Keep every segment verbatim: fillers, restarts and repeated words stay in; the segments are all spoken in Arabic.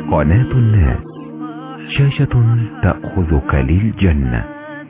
قناة الناس، شاشة تأخذك للجنة.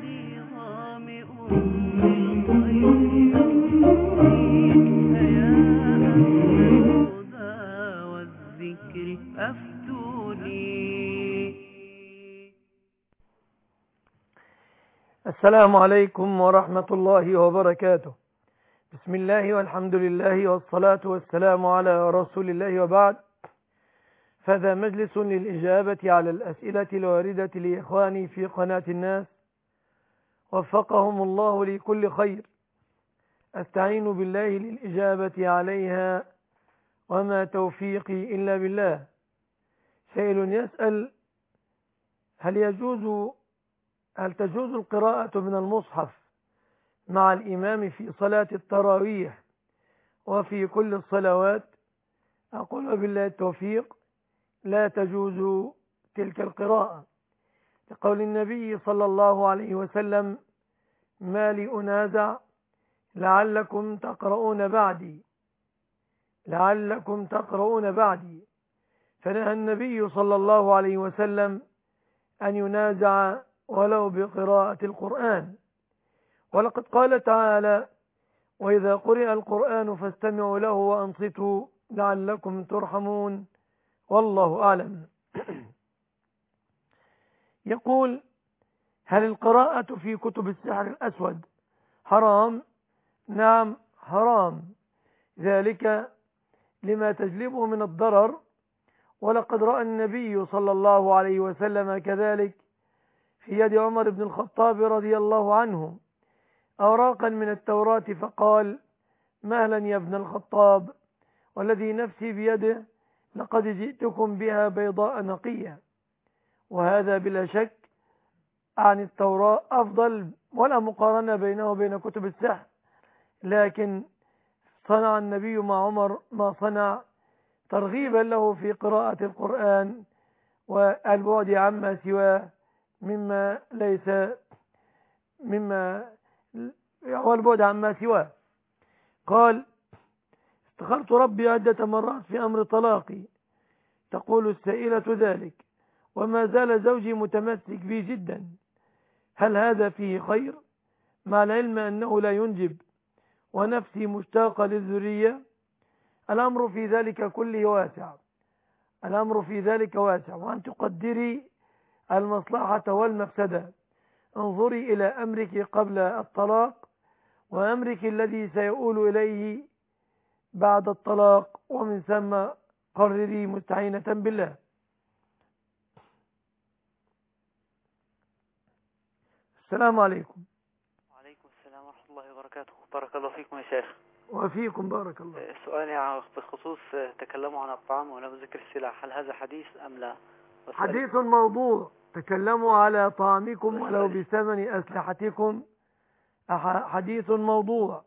السلام عليكم ورحمة الله وبركاته. بسم الله والحمد لله والصلاة والسلام على رسول الله، وبعد، فهذا مجلس للإجابة على الأسئلة الواردة لإخواني في قناة الناس، وفقهم الله لكل خير. أستعين بالله للإجابة عليها، وما توفيقي إلا بالله. سائل يسأل: هل يجوز هل تجوز القراءة من المصحف مع الإمام في صلاة التراويح وفي كل الصلوات؟ أقول بالله التوفيق: لا تجوز تلك القراءة، لقول النبي صلى الله عليه وسلم: ما لي أنازع لعلكم تقرؤون بعدي لعلكم تقرؤون بعدي فنهى النبي صلى الله عليه وسلم أن ينازع ولو بقراءة القرآن. ولقد قال تعالى: وإذا قرئ القرآن فاستمعوا له وأنصتوا لعلكم ترحمون، والله أعلم. يقول: هل القراءة في كتب السحر الأسود حرام؟ نعم، حرام، ذلك لما تجلبه من الضرر. ولقد رأى النبي صلى الله عليه وسلم كذلك في يد عمر بن الخطاب رضي الله عنه أوراقا من التوراة، فقال: مهلا يا ابن الخطاب، والذي نفسي بيده لقد جئتكم بها بيضاء نقية. وهذا بلا شك عن التوراة أفضل، ولا مقارنة بينه وبين كتب السحر، لكن صنع النبي مع عمر ما صنع ترغيبا له في قراءة القرآن والبعد عما سواه مما ليس مما هو البعد عما سواه. قال: استخرت ربي عدة مرات في أمر طلاقي، تقول السائلة ذلك، وما زال زوجي متمسك بي جدا. هل هذا فيه خير، مع العلم أنه لا ينجب ونفسي مشتاقة للذرية؟ الأمر في ذلك كله واسع الأمر في ذلك واسع وأن تقدري المصلحة والمفسدة. انظري إلى أمرك قبل الطلاق، وأمرك الذي سيؤول إليه بعد الطلاق، ومن ثم قرري مستعينة بالله. السلام عليكم. وعليكم السلام ورحمة الله وبركاته. بارك الله فيكم يا شيخ. وفيكم بارك الله. سؤالي بخصوص تكلموا عن الطعام ولم ذكر السلاح، هل هذا حديث أم لا؟ حديث موضوع. تكلموا على طعامكم ولو بثمن أسلحتكم، حديث موضوع.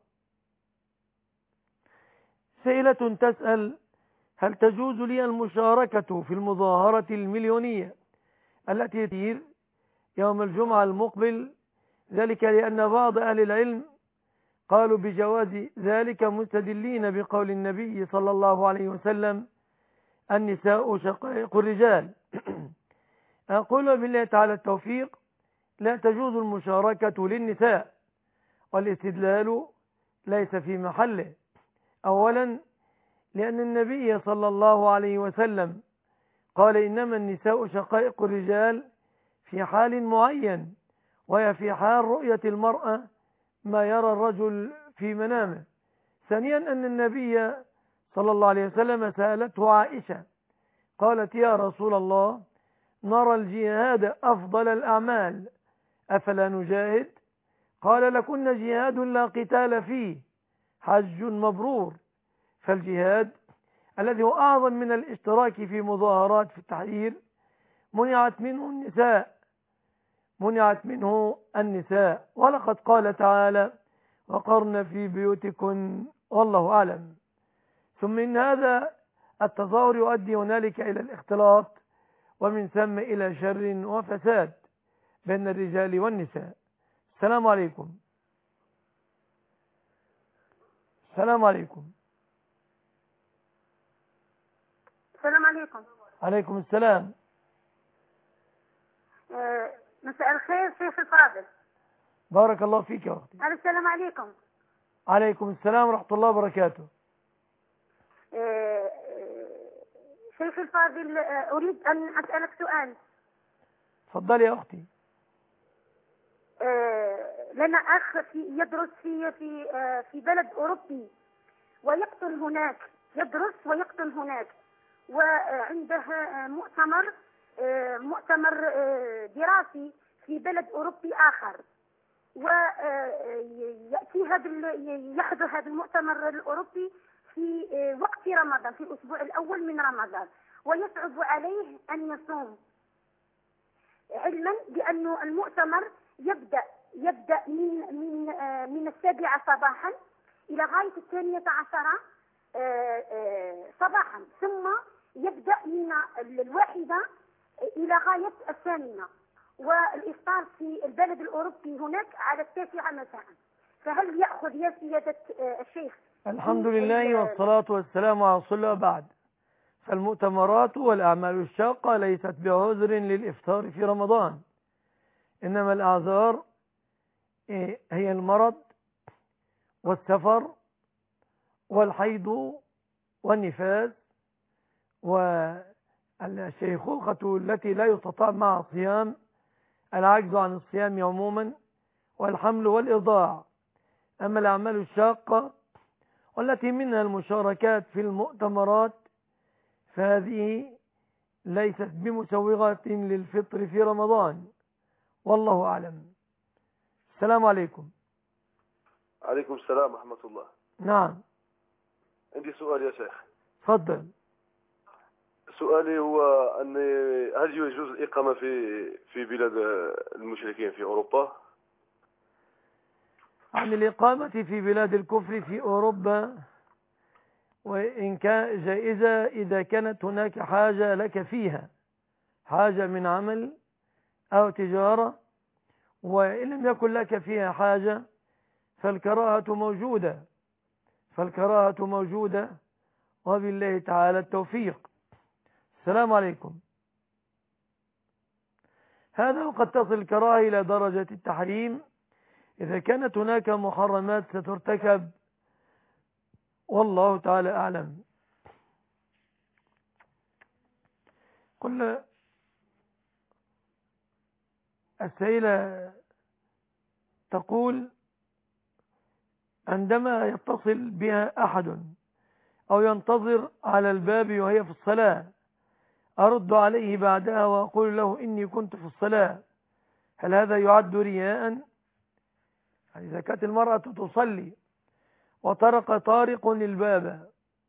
سائلة تسأل: هل تجوز لي المشاركة في المظاهرة المليونية التي تثير يوم الجمعة المقبل؟ ذلك لأن بعض أهل العلم قالوا بجواز ذلك مستدلين بقول النبي صلى الله عليه وسلم: النساء شقائق الرجال. أقول بالله تعالى التوفيق: لا تجوز المشاركة للنساء، والاستدلال ليس في محله. أولا، لأن النبي صلى الله عليه وسلم قال: إنما النساء شقائق الرجال في حال معين، وهي في حال رؤية المرأة ما يرى الرجل في منامه. ثانيا، أن النبي صلى الله عليه وسلم سألته عائشة قالت: يا رسول الله، نرى الجهاد أفضل الأعمال، أفلا نجاهد؟ قال: لكن جهاد لا قتال فيه حج مبرور. فالجهاد الذي هو أعظم من الاشتراك في مظاهرات في التحرير منعت منه النساء منعت منه النساء ولقد قال تعالى: وقرن في بيوتكن، والله أعلم. ثم إن هذا التظاهر يؤدي هنالك إلى الاختلاط، ومن ثم إلى شر وفساد بين الرجال والنساء. السلام عليكم. السلام عليكم. السلام عليكم. عليكم السلام. آه، مساء الخير شيخ الفاضل. بارك الله فيك يا أختي. السلام عليكم. عليكم السلام ورحمة الله وبركاته. آه، شيخ الفاضل، آه، أريد أن أسألك سؤال. تفضلي يا أختي. آه، لنا أخ في يدرس في في آه، في بلد أوروبي ويقطن هناك، يدرس ويقطن هناك، وعنده مؤتمر آه، مؤتمر آه، دراسي في بلد أوروبي آخر، ويأتي هذا يحضر هذا المؤتمر الأوروبي في آه، وقت رمضان، في الأسبوع الأول من رمضان، ويصعب عليه أن يصوم، علما بأن المؤتمر يبدأ يبدأ من من آه، من السابعة صباحا إلى غاية الثانية عشرة آه، آه، صباحا، ثم يبدأ من الواحدة إلى غاية الثامنة، والإفطار في البلد الأوروبي هناك على التاسعة مساء. فهل يأخذ يا سيادة آه، الشيخ؟ الحمد لله والصلاة والسلام على رسول الله. بعد، فالمؤتمرات والأعمال الشاقة ليست بعذر للإفطار في رمضان، إنما الأعذار هي المرض والسفر والحيض والنفاس والشيخوخة التي لا يستطاع معها صيام، العجز عن الصيام عموما، والحمل والإرضاع. أما الأعمال الشاقة والتي منها المشاركات في المؤتمرات فهذه ليست بمسوغة للفطر في رمضان، والله أعلم. السلام عليكم. عليكم السلام ورحمة الله. نعم. عندي سؤال يا شيخ. تفضل. سؤالي هو أن هل يجوز الإقامة في في بلاد المشركين في أوروبا؟ عن الإقامة في بلاد الكفر في أوروبا، وإن كان جائزة إذا كانت هناك حاجة لك فيها، حاجة من عمل أو تجارة، وإن لم يكن لك فيها حاجة فالكراهة موجودة فالكراهة موجودة وبالله تعالى التوفيق. السلام عليكم. هذا وقد تصل الكراهة إلى درجة التحريم إذا كانت هناك محرمات سترتكب، والله تعالى أعلم. كل السائلة تقول عندما يتصل بها أحد أو ينتظر على الباب وهي في الصلاة أرد عليه بعدها وأقول له إني كنت في الصلاة، هل هذا يعد رياء؟ إذا كانت المرأة تصلي وطرق طارق للباب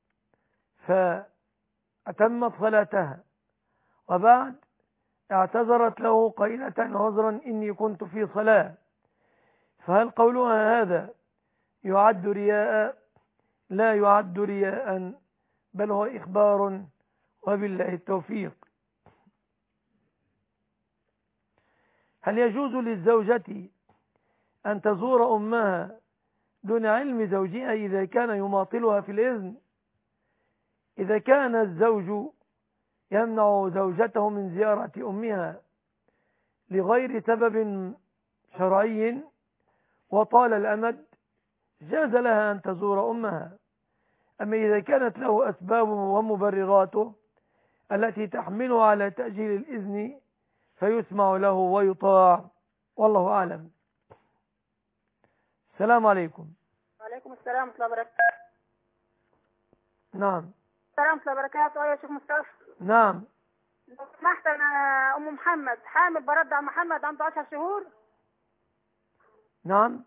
فأتمت صلاتها وبعد اعتذرت له قائلة عذرا إني كنت في صلاة، فهل قولها هذا يعد رياء؟ لا يعد رياء، بل هو إخبار وبالله التوفيق. هل يجوز للزوجة أن تزور أمها دون علم زوجها إذا كان يماطلها في الإذن؟ إذا كان الزوج يمنع زوجته من زيارة أمها لغير سبب شرعي وطال الأمد جاز لها أن تزور أمها، أما إذا كانت له أسباب ومبرراته التي تحمله على تأجيل الإذن فيسمع له ويطاع، والله أعلم. السلام عليكم. وعليكم السلام ورحمة الله وبركاته. نعم. السلام ورحمة الله وبركاته يا شيخ مصطفى. نعم. لو سمحت، أنا أم محمد حامل برضع محمد عنده عشر شهور. نعم.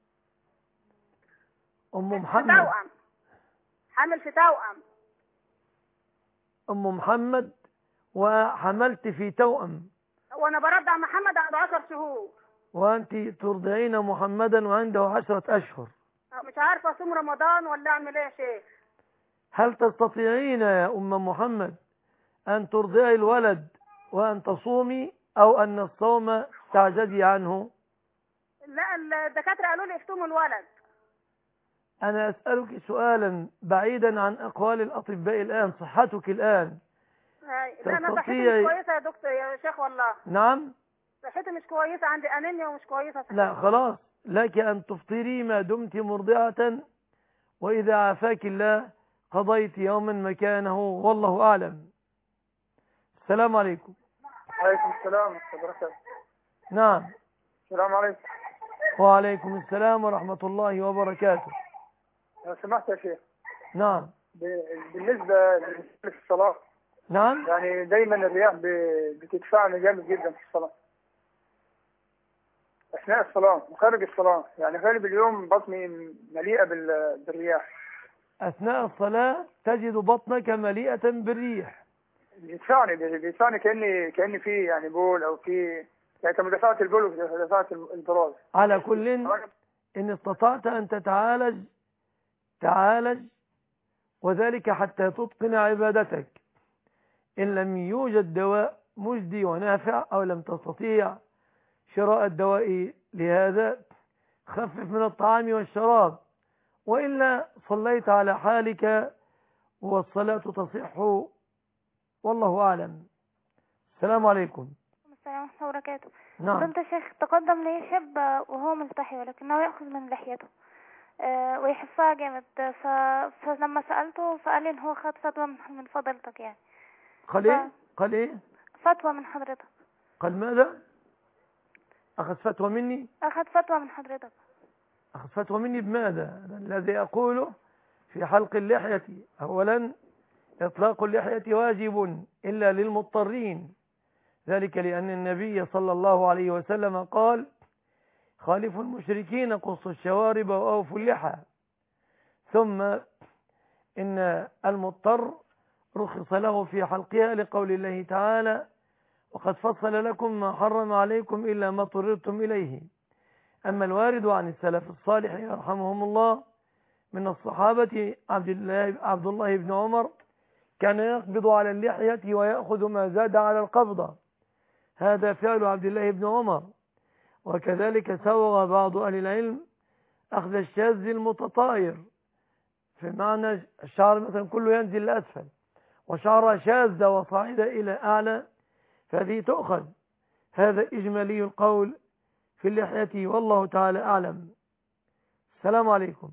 أم محمد في توأم، حامل في توأم. أم محمد وحملت في توأم، وأنا برضع محمد عنده عشر شهور. وأنت ترضعين محمدا وعنده عشرة أشهر. مش عارفة أصوم رمضان ولا أعمل إيه يا شيخ؟ هل تستطيعين يا أم محمد أن ترضعي الولد وأن تصومي، أو أن الصوم تعجزي عنه؟ لا، الدكاترة قالوا لي افتموا الولد. أنا أسألك سؤالا بعيدا عن أقوال الأطباء الآن، صحتك الآن، هاي. لا انا صحتي تستطيعي. مش كويسه يا دكتور يا شيخ والله. نعم. صحتي مش كويسه، عندي انيميا ومش كويسه صحتي. لا خلاص، لك أن تفطري ما دمت مرضعة، وإذا عافاك الله قضيت يوما مكانه، والله أعلم. السلام عليكم. عليكم السلام ورحمة الله وبركاته. نعم. السلام عليكم. وعليكم السلام ورحمة الله وبركاته. لو سمحت يا شيخ. نعم. ب- بالنسبة للصلاة. نعم. يعني دايما الرياح ب- بتدفعني جامد جدا في الصلاة. أثناء الصلاة وخارج الصلاة، يعني غالب اليوم بطني مليئة بال- بالرياح. أثناء الصلاة تجد بطنك مليئة بالريح. بيدفعني بيدفعني كأني كأني في يعني بول أو في يعني كمدافعة البول ومدافعة البراز. على كل، إن استطعت أن تتعالج تعالج، وذلك حتى تتقن عبادتك. إن لم يوجد دواء مجدي ونافع أو لم تستطيع شراء الدواء لهذا، خفف من الطعام والشراب، وإلا صليت على حالك والصلاة تصح، والله أعلم. السلام عليكم. السلام ورحمة الله وبركاته. نعم. فضلت الشيخ تقدم لي شاب وهو ملتحي ولكنه يأخذ من لحيته أه ويحفها جامد، ف... فلما سألته فقال لي إن هو خد فتوى من من فضلتك يعني. قال إيه؟ قال إيه؟ فتوى من حضرتك. قال ماذا؟ أخذ فتوى مني؟ أخذ فتوى من حضرتك. أخذ فتوى مني بماذا؟ الذي أقوله في حلق اللحية، أولا إطلاق اللحية واجب إلا للمضطرين، ذلك لأن النبي صلى الله عليه وسلم قال: خالفوا المشركين قصوا الشوارب وأوفوا اللحى. ثم إن المضطر رخص له في حلقها لقول الله تعالى: وقد فصل لكم ما حرم عليكم إلا ما اضطررتم إليه. أما الوارد عن السلف الصالح يرحمهم الله من الصحابة عبد الله عبد الله بن عمر كان يقبض على اللحية ويأخذ ما زاد على القبضة، هذا فعل عبد الله بن عمر. وكذلك سوغ بعض أهل العلم أخذ الشاذ المتطاير، في معنى الشعر مثلا كله ينزل لأسفل، وشعر شاذ وصاعد إلى أعلى، فهذه تؤخذ. هذا إجمالي القول في اللحية، والله تعالى أعلم. السلام عليكم.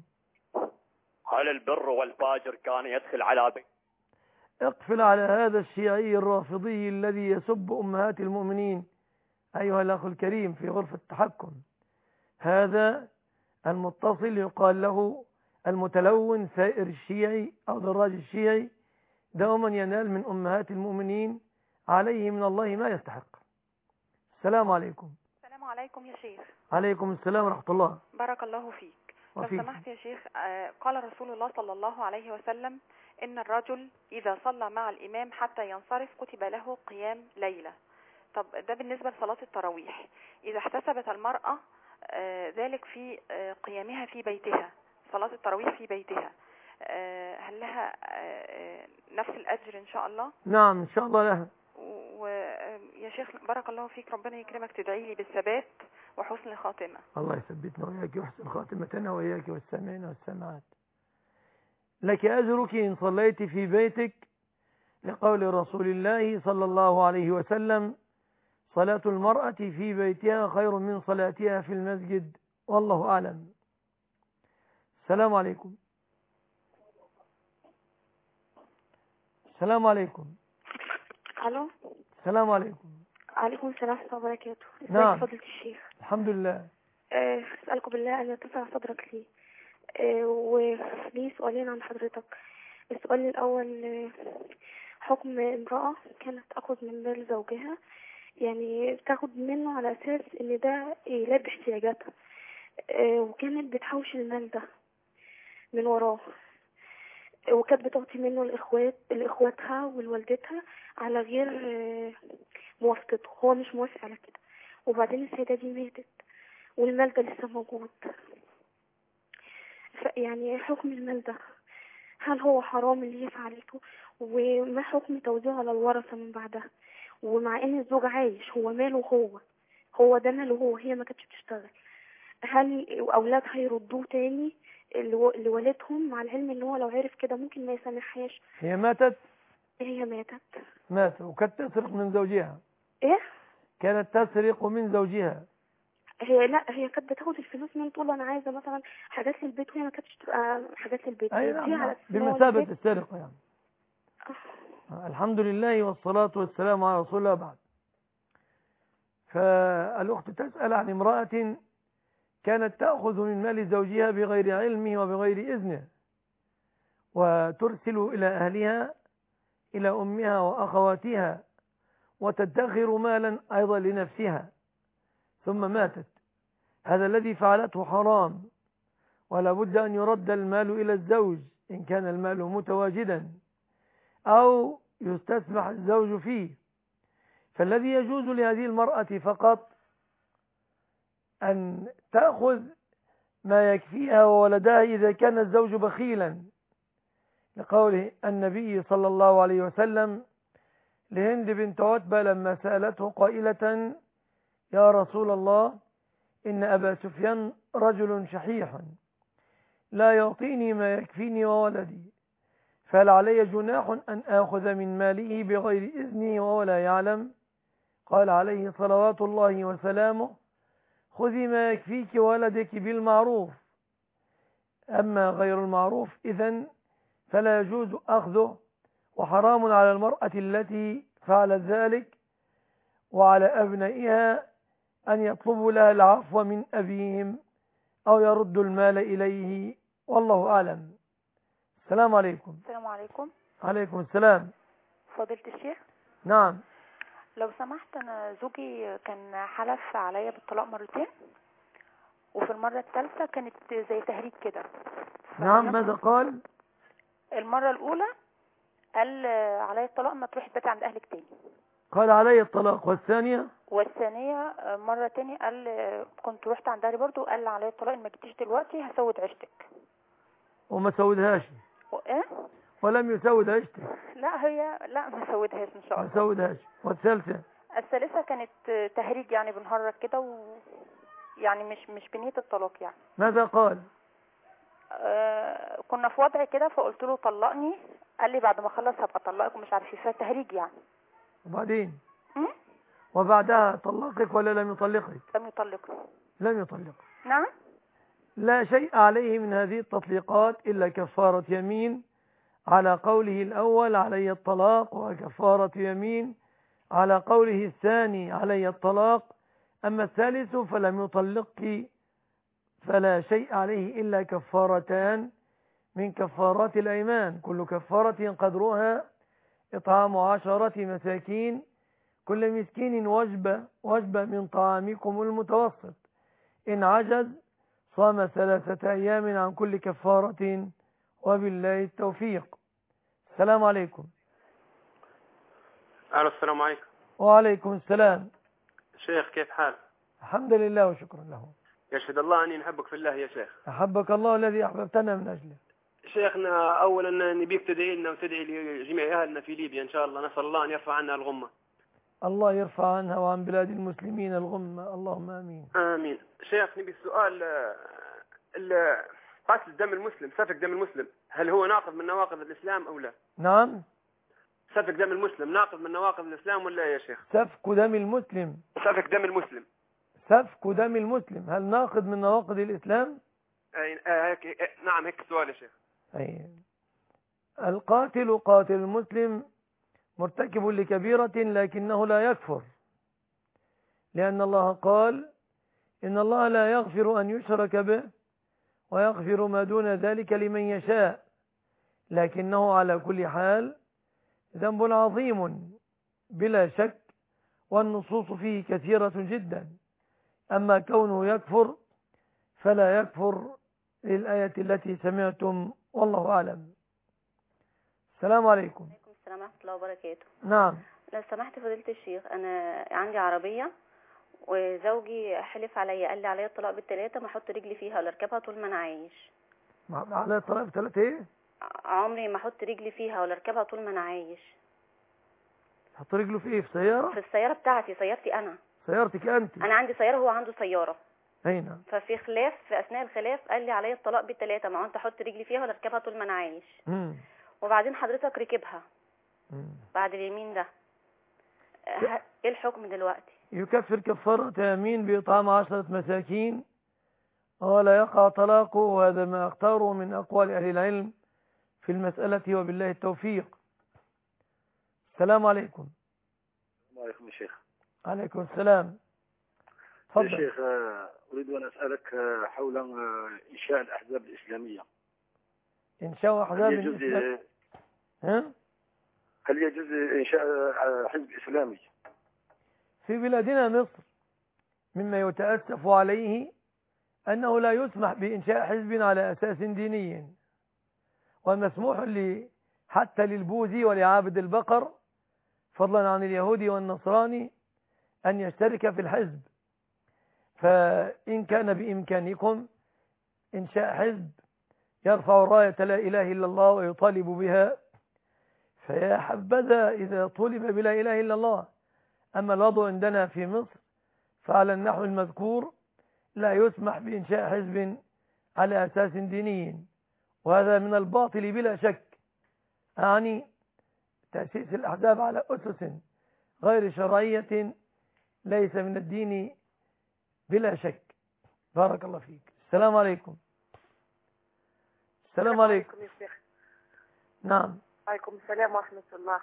هل البر والفاجر كان يدخل على بيت؟ اقفل على هذا الشيعي الرافضي الذي يسب أمهات المؤمنين أيها الأخ الكريم في غرفة التحكم. هذا المتصل يقال له المتلون سائر الشيعي أو دراج الشيعي، دوما ينال من أمهات المؤمنين، عليه من الله ما يستحق. السلام عليكم. السلام عليكم يا شيخ. عليكم السلام ورحمة الله. بارك الله فيك. لو سمحت يا شيخ، قال رسول الله صلى الله عليه وسلم: إن الرجل إذا صلى مع الإمام حتى ينصرف كتب له قيام ليلة. طب ده بالنسبة لصلاة التراويح، إذا احتسبت المرأة ذلك في قيامها في بيتها، صلاة التراويح في بيتها، هل لها نفس الأجر إن شاء الله؟ نعم إن شاء الله لها. ويا شيخ بارك الله فيك، ربنا يكرمك، تدعي لي بالثبات وحسن الخاتمة. الله يثبتنا وإياك ويحسن خاتمتنا وإياك والسامعين والسامعات. لك أجرك إن صليت في بيتك، لقول رسول الله صلى الله عليه وسلم: صلاة المرأة في بيتها خير من صلاتها في المسجد، والله أعلم. السلام عليكم. السلام عليكم. الو. السلام عليكم. عليكم السلام ورحمة الله وبركاته. نعم. فضيلة الشيخ. الحمد لله. أه أسألكم بالله أن يتسع صدرك لي، أه ولي سؤالين عن حضرتك. السؤال الأول: أه حكم امرأة كانت أخذ من مال زوجها، يعني بتاخد منه على أساس إن ده يلبي احتياجاتها، أه وكانت بتحوش المال ده من وراه، وكانت بتعطي منه الإخوات لإخواتها ولوالدتها على غير موافقته، هو مش موافق على كده. وبعدين السيدة دي ماتت والمال ده لسه موجود، يعني حكم المال ده هل هو حرام اللي هي فعلته؟ وما حكم توزيعه على الورثة من بعدها؟ ومع ان الزوج عايش، هو ماله، هو هو ده ماله، هو هي ما كانتش بتشتغل، هل أولادها يردوه تاني لوالدهم، مع العلم ان هو لو عرف كده ممكن ما يسامحهاش؟ هي ماتت؟ هي ماتت. ماتت وكانت تسرق من زوجها. ايه؟ كانت تسرق من زوجها. هي لا هي كانت بتاخد الفلوس من طول انا عايزه مثلا حاجات للبيت وهي ما كانتش تبقى حاجات للبيت. اي نعم بمثابه السرقه يعني. آه. الحمد لله والصلاه والسلام على رسول الله. بعد فالاخت تسال عن امراه كانت تاخذ من مال زوجها بغير علمه وبغير اذنه، وترسل الى اهلها الى امها واخواتها، وتدخر مالا ايضا لنفسها، ثم ماتت. هذا الذي فعلته حرام، ولا بد أن يرد المال إلى الزوج إن كان المال متواجدا أو يستسمح الزوج فيه. فالذي يجوز لهذه المرأة فقط أن تأخذ ما يكفيها وولدها إذا كان الزوج بخيلا، لقوله النبي صلى الله عليه وسلم لهند بنت عتبة لما سألته قائلة: يا رسول الله، إن أبا سفيان رجل شحيح لا يعطيني ما يكفيني وولدي، فهل علي جناح أن آخذ من ماله بغير إذنه وهو لا يعلم؟ قال عليه صلوات الله وسلامه: خذي ما يكفيك وولدك بالمعروف، أما غير المعروف إذن فلا يجوز أخذه، وحرام على المرأة التي فعلت ذلك وعلى أبنائها أن يطلبوا لها العفو من أبيهم أو يردوا المال إليه، والله أعلم. السلام عليكم. السلام عليكم. عليكم السلام. فضيلة الشيخ. نعم. لو سمحت، أنا زوجي كان حلف عليا بالطلاق مرتين، وفي المرة الثالثة كانت زي تهريج كده. نعم. ماذا قال؟ المرة الأولى قال علي الطلاق، ما تروحي تباتي عند أهلك تاني. قال علي الطلاق. والثانية؟ والثانية مرة تاني قال كنت رحت عند أهلي برضه، وقال علي الطلاق، إن ما جيتيش دلوقتي هسود عيشتك. وما سودهاش؟ ايه؟ ولم يسود عيشتك؟ لا هي لا ما سودهاش ان شاء الله. ما سودهاش. والثالثة؟ الثالثة كانت تهريج، يعني بنهرج كده، و يعني مش مش بنية الطلاق يعني. ماذا قال؟ آه كنا في وضع كده، فقلت له طلقني، قال لي بعد ما اخلص هبقى اطلقك ومش عارف ايه، فالتهريج يعني. وبعدين؟ م? وبعدها طلقك ولا لم يطلقك؟ لم يطلقني. لم يطلقك. نعم. لا شيء عليه من هذه التطليقات إلا كفارة يمين على قوله الأول علي الطلاق، وكفارة يمين على قوله الثاني علي الطلاق. أما الثالث فلم يطلقك فلا شيء عليه إلا كفارتان من كفارات الأيمان، كل كفارة قدرها إطعام عشرة مساكين، كل مسكين وجبة وجبة من طعامكم المتوسط، إن عجز صام ثلاثة أيام عن كل كفارة، وبالله التوفيق. السلام عليكم. ألو. السلام عليكم. وعليكم السلام. شيخ كيف حال؟ الحمد لله وشكرا له. يشهد الله أني نحبك في الله يا شيخ. أحبك الله الذي أحببتنا من أجله. شيخنا أولا نبيك تدعي لنا وتدعي لجميع أهلنا في ليبيا إن شاء الله، نسأل الله أن يرفع عنا الغمة. الله يرفع عنها وعن بلاد المسلمين الغمة، اللهم آمين. آمين. شيخ نبي السؤال، قتل دم المسلم، سفك دم المسلم، هل هو ناقض من نواقض الإسلام أو لا؟ نعم. سفك دم المسلم ناقض من نواقض الإسلام ولا يا شيخ؟ سفك دم المسلم. سفك دم المسلم. سفك دم المسلم هل ناقض من نواقض الإسلام؟ أي هيك. نعم هيك السؤال يا شيخ. أي. القاتل قاتل المسلم مرتكب لكبيرة لكنه لا يكفر، لأن الله قال إن الله لا يغفر أن يشرك به ويغفر ما دون ذلك لمن يشاء، لكنه على كل حال ذنب عظيم بلا شك، والنصوص فيه كثيرة جدا. أما كونه يكفر فلا يكفر للآية التي سمعتم، والله أعلم. السلام عليكم. وعليكم السلام ورحمة الله وبركاته. نعم. لو سمحت فضيلة الشيخ، أنا عندي عربية وزوجي حلف عليا، قال لي عليا الطلاق بالثلاثة، ما احط رجلي فيها ولا اركبها طول ما أنا عايش. عليا الطلاق بالثلاثة إيه؟ عمري ما احط رجلي فيها ولا اركبها طول ما أنا عايش. حط رجله في إيه؟ في سيارة؟ في السيارة بتاعتي، سيارتي أنا. سيارتك أنت؟ أنا عندي سيارة وهو عنده سيارة. أي نعم. ففي خلاف، في أثناء الخلاف قال لي عليا الطلاق بالثلاثة، ما هو أنت حط رجلي فيها ولا اركبها طول ما أنا عايش. مم. وبعدين حضرتك ركبها بعد اليمين ده ايه الحكم دلوقتي؟ يكفر كفارة يمين بإطعام عشرة مساكين ولا يقع طلاقه، وهذا ما اختاره من أقوال أهل العلم في المسألة، وبالله التوفيق. السلام عليكم. السلام عليكم يا شيخ. عليكم السلام. تفضل يا شيخ. أريد أن أسألك حول إنشاء الأحزاب الإسلامية. إنشاء أحزاب الإسلامية ها؟ هل يجوز إنشاء حزب إسلامي؟ في بلادنا مصر مما يتأسف عليه أنه لا يسمح بإنشاء حزب على أساس ديني، ومسموح لي حتى للبوذي ولعابد البقر فضلا عن اليهودي والنصراني أن يشترك في الحزب. فإن كان بإمكانكم إنشاء حزب يرفع راية لا إله إلا الله ويطالب بها فيا حبذا إذا طلب بلا إله إلا الله. أما الوضع عندنا في مصر فعلى النحو المذكور لا يسمح بإنشاء حزب على أساس ديني، وهذا من الباطل بلا شك. يعني تأسيس الأحزاب على أسس غير شرعية ليس من الدين بلا شك. بارك الله فيك. السلام عليكم. السلام عليكم يا شيخ. نعم. عليكم السلام ورحمة الله.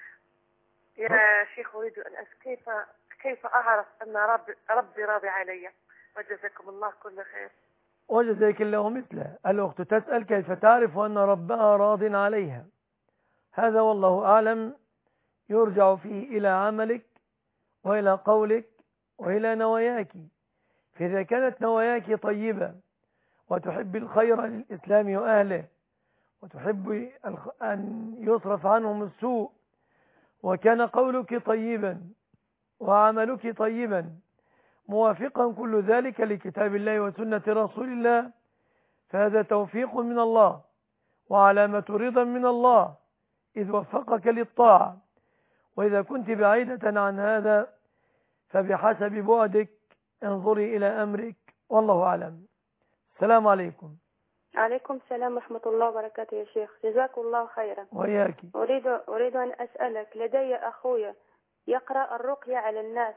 يا شيخ أريد أن أسأل كيف كيف أعرف أن رب ربي راضي علي؟ وجزاكم الله كل خير. وجزاك الله مثله. الأخت تسأل كيف تعرف أن ربها راض عليها. هذا والله أعلم يرجع فيه إلى عملك وإلى قولك وإلى نواياك. فإذا كانت نواياك طيبة وتحب الخير للإسلام وأهله وتحب أن يصرف عنهم السوء، وكان قولك طيبا وعملك طيبا موافقا كل ذلك لكتاب الله وسنة رسول الله، فهذا توفيق من الله وعلامة رضا من الله إذ وفقك للطاعة. وإذا كنت بعيدة عن هذا فبحسب بعدك انظري إلى أمرك، والله أعلم. السلام عليكم. عليكم السلام ورحمة الله وبركاته يا شيخ، جزاك الله خيرا. وياك. أريد أريد أن أسألك، لدي أخويا يقرأ الرقية على الناس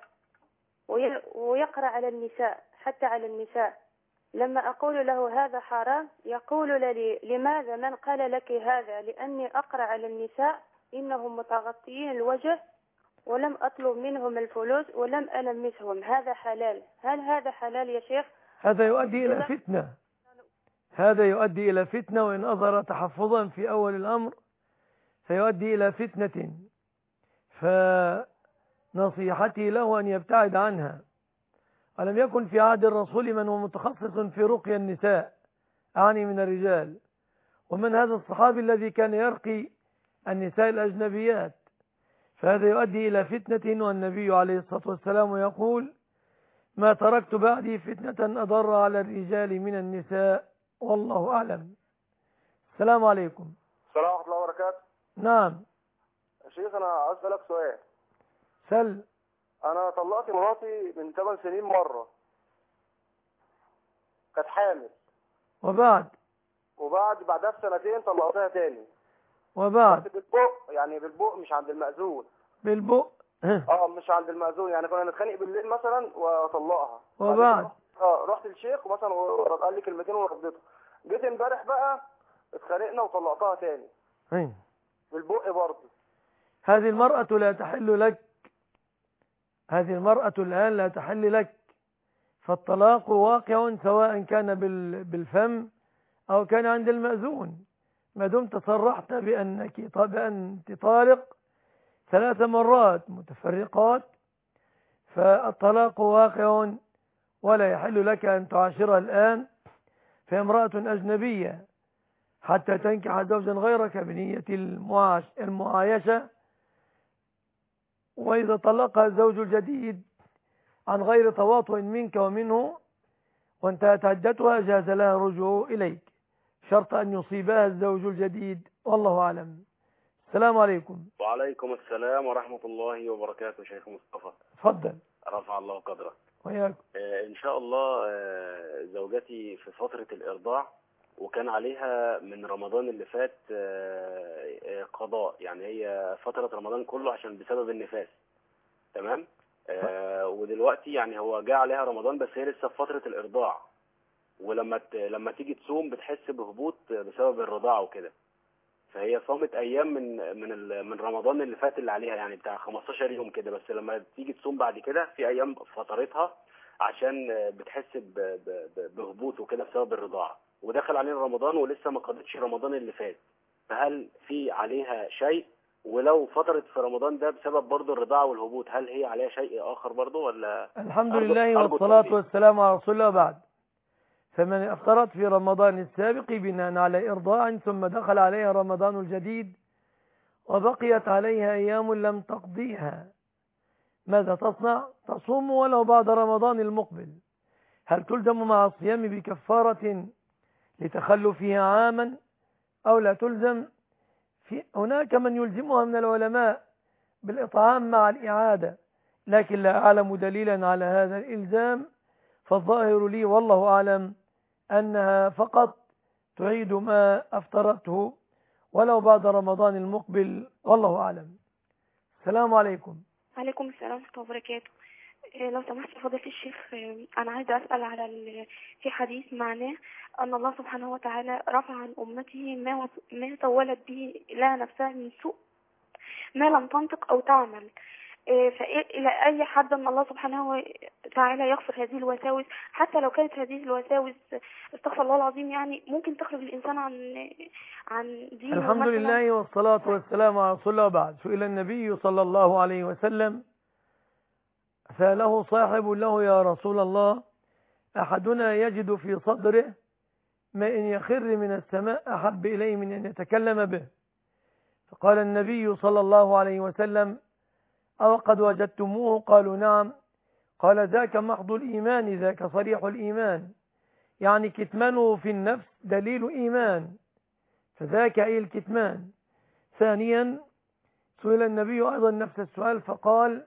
ويقرأ على النساء، حتى على النساء. لما أقول له هذا حرام يقول لي لماذا؟ من قال لك هذا؟ لأني أقرأ على النساء إنهم متغطيين الوجه ولم أطلب منهم الفلوس ولم ألمسهم، هذا حلال؟ هل هذا حلال يا شيخ؟ هذا يؤدي إلى فتنة، هذا يؤدي إلى فتنة، وإن أظهر تحفظا في أول الأمر فيؤدي إلى فتنة، فنصيحتي له أن يبتعد عنها. ألم يكن في عهد الرسول من هو متخصص في رقي النساء، أعني من الرجال؟ ومن هذا الصحابي الذي كان يرقي النساء الأجنبيات؟ فهذا يؤدي إلى فتنة، والنبي عليه الصلاة والسلام يقول: ما تركت بعدي فتنة أضر على الرجال من النساء، والله أعلم. السلام عليكم. السلام ورحمة الله وبركاته. نعم يا شيخ، أنا أسألك سؤال. سل. أنا طلقت مراتي من ثمان سنين مرة، كانت حامل، وبعد وبعد بعدها بسنتين طلقتها تاني، وبعد بالبق، يعني بالبق مش عند المأذون. بالبق اه مش عند المأذون، يعني كنا نتخانق بالليل مثلا واطلقها، وبعد اه رحت للشيخ مثلا قال لي كلمتين ورديته. جيت امبارح بقى اتخانقنا وطلقتها تاني هين. بالبق برضه. هذه المرأة لا تحل لك، هذه المرأة الآن لا تحل لك، فالطلاق واقع سواء كان بالفم أو كان عند المأذون، ما دمت صرحت بأنك بأنت طالق ثلاث مرات متفرقات فالطلاق واقع ولا يحل لك أن تعاشرها الآن، فامرأة أجنبية حتى تنكح زوجا غيرك بنية المعايشة. وإذا طلقها الزوج الجديد عن غير تواطؤ منك ومنه وانتهت عدتها جاز لها الرجوع إليك، شرط أن يصيبها الزوج الجديد، والله أعلم. السلام عليكم. وعليكم السلام ورحمة الله وبركاته. شيخ مصطفى تفضل. رفع الله قدرك. وياكم. آه إن شاء الله. آه زوجتي في فترة الإرضاع وكان عليها من رمضان اللي فات قضاء، يعني هي فترة رمضان كله عشان بسبب النفاس. تمام. آه ودلوقتي يعني هو جاء عليها رمضان بس هي لسه في فترة الإرضاع، ولما لما تيجي تصوم بتحس بهبوط بسبب الرضاعة وكده، فهي صامت أيام من من من رمضان اللي فات اللي عليها، يعني بتاع خمستاشر يوم كده، بس لما تيجي تصوم بعد كده في أيام فطرتها عشان بتحس بهبوط وكده بسبب الرضاعة، ودخل علينا رمضان ولسه ما قضتش رمضان اللي فات، فهل في عليها شيء؟ ولو فطرت في رمضان ده بسبب برضه الرضاعة والهبوط، هل هي عليها شيء آخر برضه ولا؟ الحمد لله والصلاة والسلام على رسول الله. بعد، فمن أفطرت في رمضان السابق بناء على إرضاع ثم دخل عليها رمضان الجديد وبقيت عليها أيام لم تقضيها، ماذا تصنع؟ تصوم ولو بعد رمضان المقبل. هل تلزم مع الصيام بكفارة لتخلفها عاما أو لا تلزم؟ في هناك من يلزمها من العلماء بالإطعام مع الإعادة، لكن لا أعلم دليلا على هذا الإلزام، فالظاهر لي والله أعلم أنها فقط تعيد ما أفطرته ولو بعد رمضان المقبل، والله أعلم. السلام عليكم. عليكم السلام ورحمة الله وبركاته. لو سمحت فضيلة الشيخ، أنا عايزة أسأل على في حديث معناه أن الله سبحانه وتعالى رفع عن أمته ما ما سولت به لها نفسها من سوء ما لم تنطق أو تعمل، فإلى أي حد أن الله سبحانه وتعالى يغفر هذه الوساوس، حتى لو كانت هذه الوساوس استغفر الله العظيم يعني ممكن تخرج الإنسان عن عن دينه. الحمد لله والصلاة والسلام على رسول الله. بعد، سئل النبي صلى الله عليه وسلم سأله صاحب له: يا رسول الله، أحدنا يجد في صدره ما إن يخر من السماء أحب إليه من أن يتكلم به، فقال النبي صلى الله عليه وسلم: أو قد وجدتموه؟ قالوا: نعم. قال: ذاك محض الإيمان، ذاك صريح الإيمان، يعني كتمانه في النفس دليل إيمان، فذاك أي الكتمان. ثانيا، سئل النبي أيضا نفس السؤال فقال: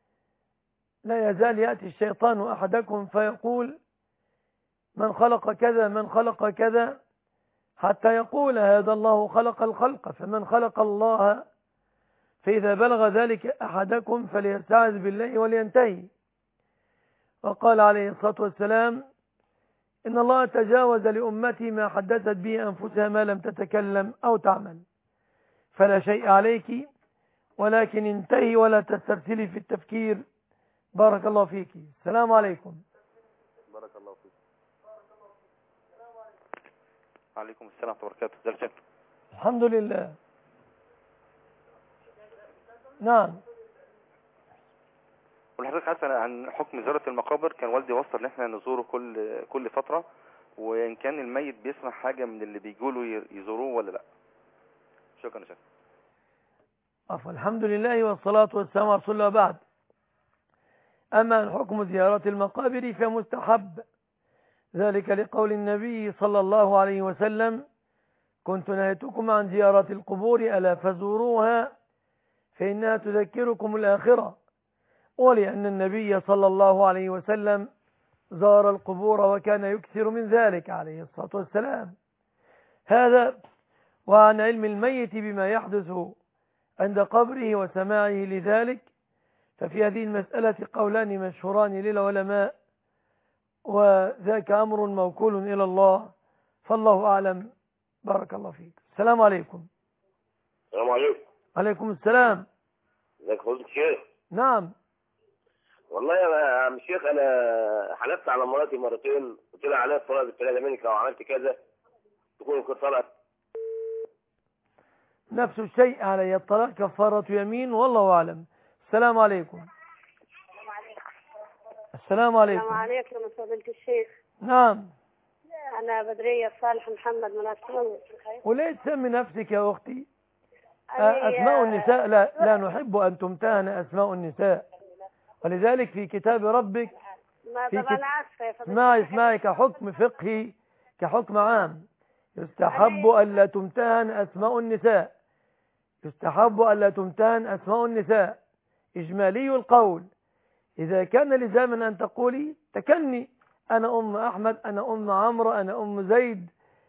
لا يزال يأتي الشيطان أحدكم فيقول: من خلق كذا من خلق كذا، حتى يقول: هذا الله خلق الخلق، فمن خلق الله، فإذا بلغ ذلك أحدكم فليستعذ بالله ولينتهي. وقال عليه الصلاة والسلام: إن الله تجاوز لأمتي ما حدثت به أنفسها ما لم تتكلم أو تعمل، فلا شيء عليك، ولكن انتهي ولا تسترسلي في التفكير. بارك الله فيك. السلام عليكم. بارك الله فيك. عليكم السلام ورحمة الله وبركاته. الحمد لله. نعم. ولحضرتك عارف عن حكم زيارة المقابر، كان والدي وصل ان احنا نزوره كل كل فترة، وان كان الميت بيسمع حاجة من اللي بيقولوا يزوروه ولا لا. شكرا يا شيخ. عفوا. الحمد لله والصلاة والسلام على رسول الله. بعد، أما عن حكم زيارة المقابر فمستحب، ذلك لقول النبي صلى الله عليه وسلم: كنت نهيتكم عن زيارة القبور ألا فزوروها فإنها تذكركم الآخرة، ولأن النبي صلى الله عليه وسلم زار القبور وكان يكثر من ذلك عليه الصلاة والسلام. هذا وعن علم الميت بما يحدث عند قبره وسماعه لذلك، ففي هذه المسألة قولان مشهوران للعلماء، وذاك أمر موكول إلى الله، فالله أعلم. بارك الله فيك. السلام عليكم. السلام عليكم. عليكم السلام. ازيك فضيلة الشيخ؟ نعم. والله يا عم الشيخ، انا حلفت على مراتي مرتين، قلت لها عليها الطلاق بالثلاثه منك لو عملت كذا تكون كنت طلقت. نفس الشيء علي الطلاق كفارة يمين، والله أعلم. السلام عليكم. السلام عليكم. السلام عليكم يا فضيلة الشيخ. نعم. أنا بدرية صالح محمد من أسماء. وليه تسمي نفسك يا أختي؟ أسماء النساء لا, لا نحب أن تمتهن أسماء النساء، ولذلك في كتاب ربك في كت... اسمعي اسمعي كحكم فقهي كحكم عام يستحب ألا تمتهن أسماء النساء، يستحب ألا تمتهن أسماء النساء. إجمالي القول: إذا كان لزاما أن تقولي تكني أنا أم أحمد، أنا أم عمرو، أنا أم زيد،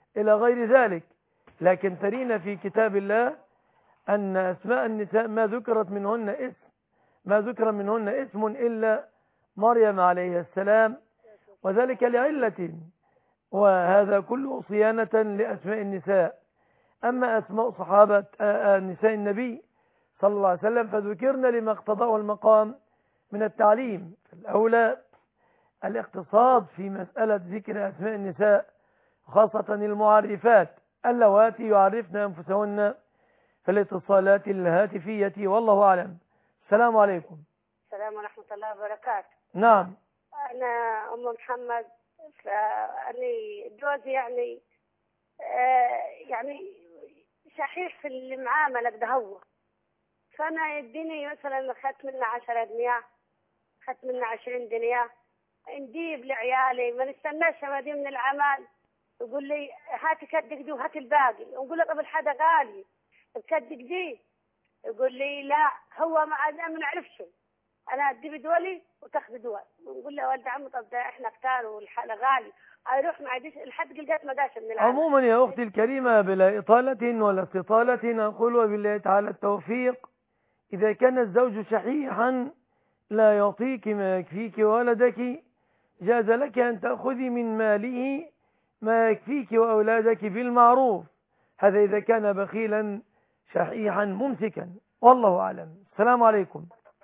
إلى غير ذلك. لكن ترين في كتاب الله أن أسماء النساء ما ذكرت منهن اسم ما ذكر منهن اسم إلا مريم عليه السلام، وذلك لعلة، وهذا كله صيانة لأسماء النساء. أما أسماء صحابة نساء النبي صلى الله عليه وسلم فذكرنا لما اقتضاه المقام من التعليم. الأولى الاقتصاد في مسألة ذكر أسماء النساء، خاصة المعرفات اللواتي يعرفن أنفسهن في الاتصالات الهاتفية. والله أعلم. السلام عليكم. السلام ورحمة الله وبركاته. نعم. أنا أم محمد، فأني جوزي يعني آه يعني شحيح في المعاملة كده هو، فأنا يديني مثلا أخذت منه عشرة دنيا، أخذت منه عشرين دنيا، نجيب لعيالي ما نستناش هذه من العمل، يقول لي هاتي كدك دي وهاتي الباقي، نقول له قبل حدا غالي بكدك دي، يقول لي لا هو ما ما نعرفش، انا ادي بدولي وتاخذ دول، نقول له ولد عمي طب ده احنا كتار والحاله غالي، هيروح ما عادش الحد قلقات ما داش من العمل. عموما يا اختي الكريمه بلا اطاله ولا استطاله اقول وبالله تعالى التوفيق، اذا كان الزوج شحيحا لا يعطيك ما يكفيك ولدك جاز لك ان تاخذي من ماله ما يكفيك واولادك بالمعروف، هذا اذا كان بخيلا شحيحا ممسكا. والله اعلم. السلام عليكم.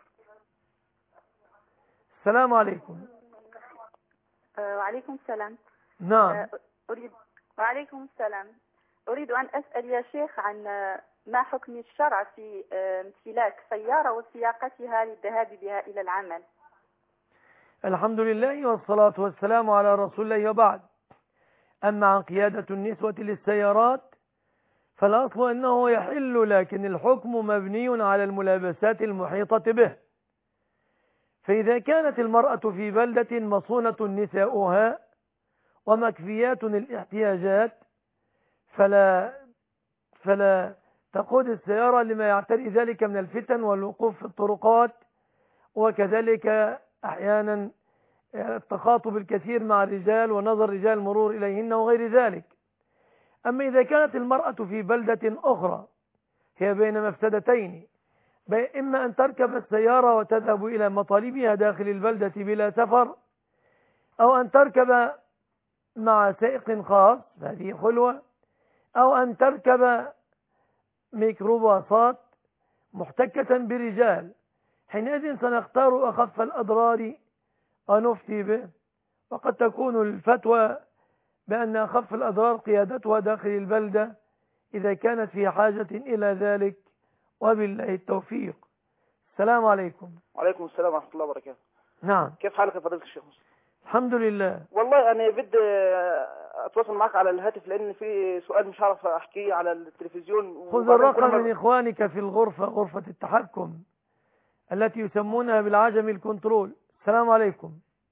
السلام عليكم. أه وعليكم السلام. نعم. أه أريد وعليكم السلام. أريد أن أسأل يا شيخ عن ما حكم الشرع في امتلاك سيارة وسياقتها للذهاب بها إلى العمل. الحمد لله والصلاة والسلام على رسول الله، وبعد. أما عن قيادة النسوة للسيارات فالأصل أنه يحل، لكن الحكم مبني على الملابسات المحيطة به. فإذا كانت المرأة في بلدة مصونة نساؤها ومكفيات الاحتياجات فلا فلا تقود السيارة لما يعتري ذلك من الفتن والوقوف في الطرقات، وكذلك أحيانا التخاطب الكثير مع الرجال ونظر رجال المرور إليهن وغير ذلك. أما إذا كانت المرأة في بلدة أخرى هي بين مفسدتين، إما أن تركب السيارة وتذهب إلى مطالبها داخل البلدة بلا سفر، أو أن تركب مع سائق خاص، هذه خلوة، أو أن تركب ميكروباصات محتكة برجال، حينئذ سنختار أخف الأضرار ونفتي به. وقد تكون الفتوى بأن أخف الأضرار قيادتها داخل البلدة إذا كانت في حاجة إلى ذلك، وبالله التوفيق. السلام عليكم. وعليكم السلام ورحمة الله وبركاته. نعم. كيف حالك يا فضيلة الشيخ؟ الحمد لله. والله أنا بدي أتواصل معك على الهاتف لأن في سؤال مش عارف أحكيه على التلفزيون. خذ الرقم من إخوانك في الغرفة، غرفة التحكم التي يسمونها بالعجم الكنترول. السلام عليكم.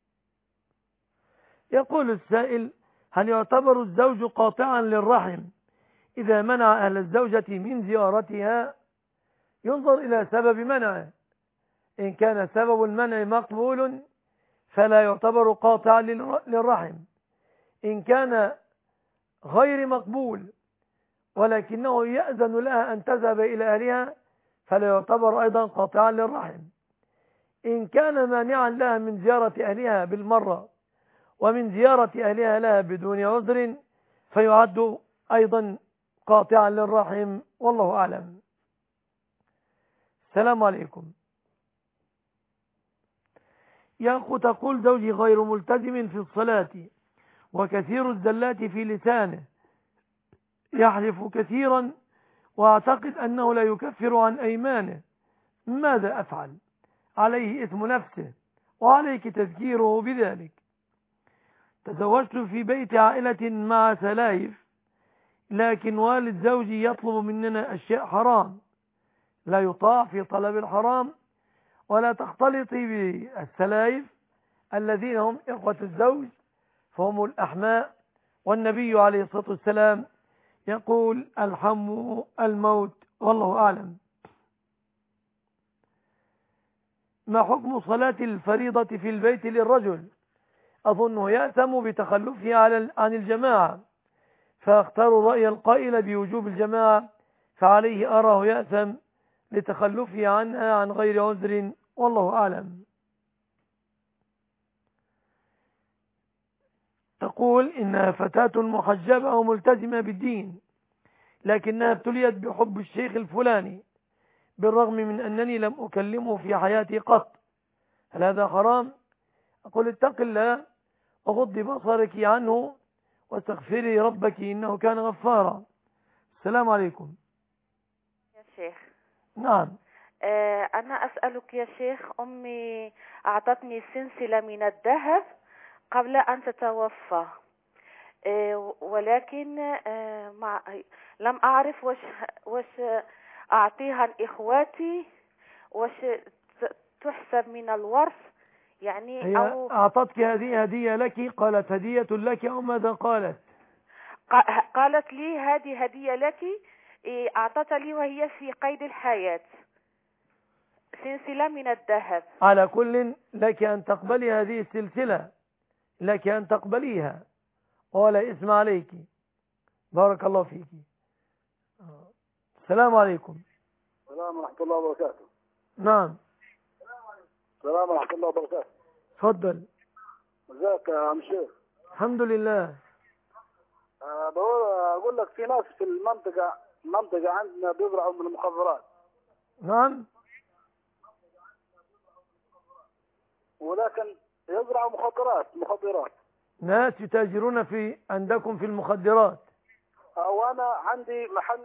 يقول السائل: هل يعتبر الزوج قاطعا للرحم إذا منع أهل الزوجة من زيارتها؟ ينظر إلى سبب منعه، إن كان سبب المنع مقبول فلا يعتبر قاطعا للرحم، إن كان غير مقبول ولكنه يأذن لها أن تذهب إلى أهلها فلا يعتبر أيضا قاطعا للرحم، إن كان مانعا لها من زيارة أهلها بالمرة ومن زيارة أهلها لها بدون عذر فيعد أيضا قاطعا للرحم. والله أعلم. السلام عليكم. يا أخو تقول: زوجي غير ملتزم في الصلاة وكثير الزلات في لسانه، يحلف كثيرا وأعتقد أنه لا يكفر عن أيمانه، ماذا أفعل؟ عليه إثم نفسه وعليك تذكيره بذلك. تزوجت في بيت عائلة مع سلايف، لكن والد زوجي يطلب مننا أشياء حرام، لا يطاع في طلب الحرام، ولا تختلطي بالسلايف الذين هم إخوة الزوج فهم الأحماء، والنبي عليه الصلاة والسلام يقول: الحم الموت. والله أعلم. ما حكم صلاة الفريضة في البيت للرجل؟ أظنه يأثم بتخلفه عن الجماعة، فاختار الرأي القائل بوجوب الجماعة فعليه أراه يأثم لتخلفه عنها عن غير عذر، والله أعلم. تقول إنها فتاة محجبة وملتزمة بالدين، لكنها ابتليت بحب الشيخ الفلاني بالرغم من أنني لم أكلمه في حياتي قط، هل هذا حرام؟ أقول اتق الله وغضي بصرك عنه واستغفري ربك إنه كان غفارا. السلام عليكم. يا شيخ. نعم. آه أنا أسألك يا شيخ، أمي أعطتني سلسلة من الذهب قبل أن تتوفى، آه ولكن آه مع لم أعرف وش, وش أعطيها لإخواتي، وش تحسب من الورث يعني. هي أو أعطتك هذه هدية لك، قالت هدية لك أو ماذا قالت؟ قالت لي هذه هدية لك، أعطت لي وهي في قيد الحياة سلسلة من الذهب. على كل لك أن تقبلي هذه السلسلة، لك أن تقبليها ولا اسم عليك. بارك الله فيك. السلام عليكم. السلام ورحمة الله وبركاته. نعم. السلام ورحمة الله وبركاته. تفضل. ازيك يا عم شيخ؟ الحمد لله. أه بقول أقول لك في ناس في المنطقة المنطقة عندنا بيزرعوا من المخدرات. نعم. ولكن يزرعوا مخدرات مخدرات. ناس يتاجرون في عندكم في المخدرات. وأنا عندي محل.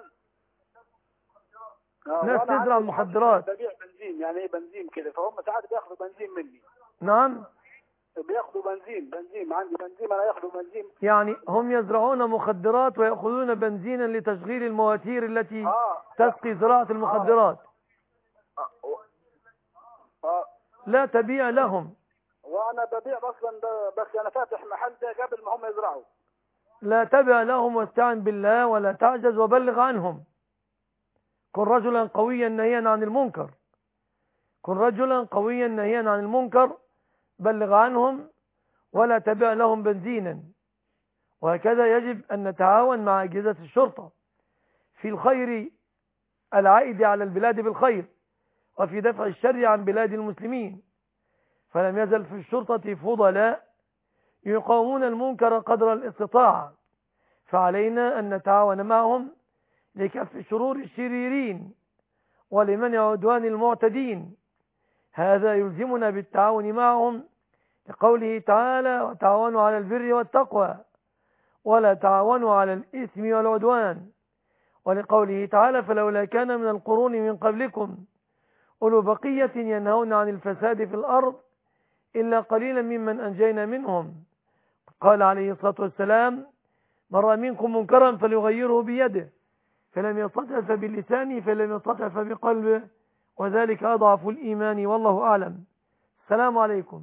ناس تزرع مخدرات. ببيع بنزين، يعني ايه بنزين كده، فهم ساعات بياخذوا بنزين مني. نعم. بياخذوا بنزين بنزين عندي بنزين، انا ياخذوا بنزين. يعني هم يزرعون مخدرات ويأخذون بنزينا لتشغيل المواتير التي آه. تسقي زراعة المخدرات. آه. آه. لا تبيع لهم. وانا ببيع اصلا، بس انا فاتح محل ده قبل ما هم يزرعوا. لا تبع لهم واستعن بالله ولا تعجز وبلغ عنهم. كن رجلا قويا نهيا عن المنكر. كن رجلا قويا نهيا عن المنكر، بلغ عنهم ولا تبع لهم بنزينا. وهكذا يجب أن نتعاون مع أجهزة الشرطة في الخير العائد على البلاد بالخير، وفي دفع الشر عن بلاد المسلمين. فلم يزل في الشرطة فضلاء يقاومون المنكر قدر الاستطاعة، فعلينا أن نتعاون معهم لكف شرور الشريرين ولمنع عدوان المعتدين. هذا يلزمنا بالتعاون معهم لقوله تعالى: وتعاونوا على البر والتقوى ولا تعاونوا على الإثم والعدوان، ولقوله تعالى: فلولا كان من القرون من قبلكم أولو بقية ينهون عن الفساد في الأرض إلا قليلا ممن أنجينا منهم. قال عليه الصلاة والسلام: من رأى منكم منكرا فليغيره بيده، فلم يستطع فبلسانه، فلم يستطع فبقلبه، وذلك أضعف الإيمان، والله أعلم. السلام عليكم.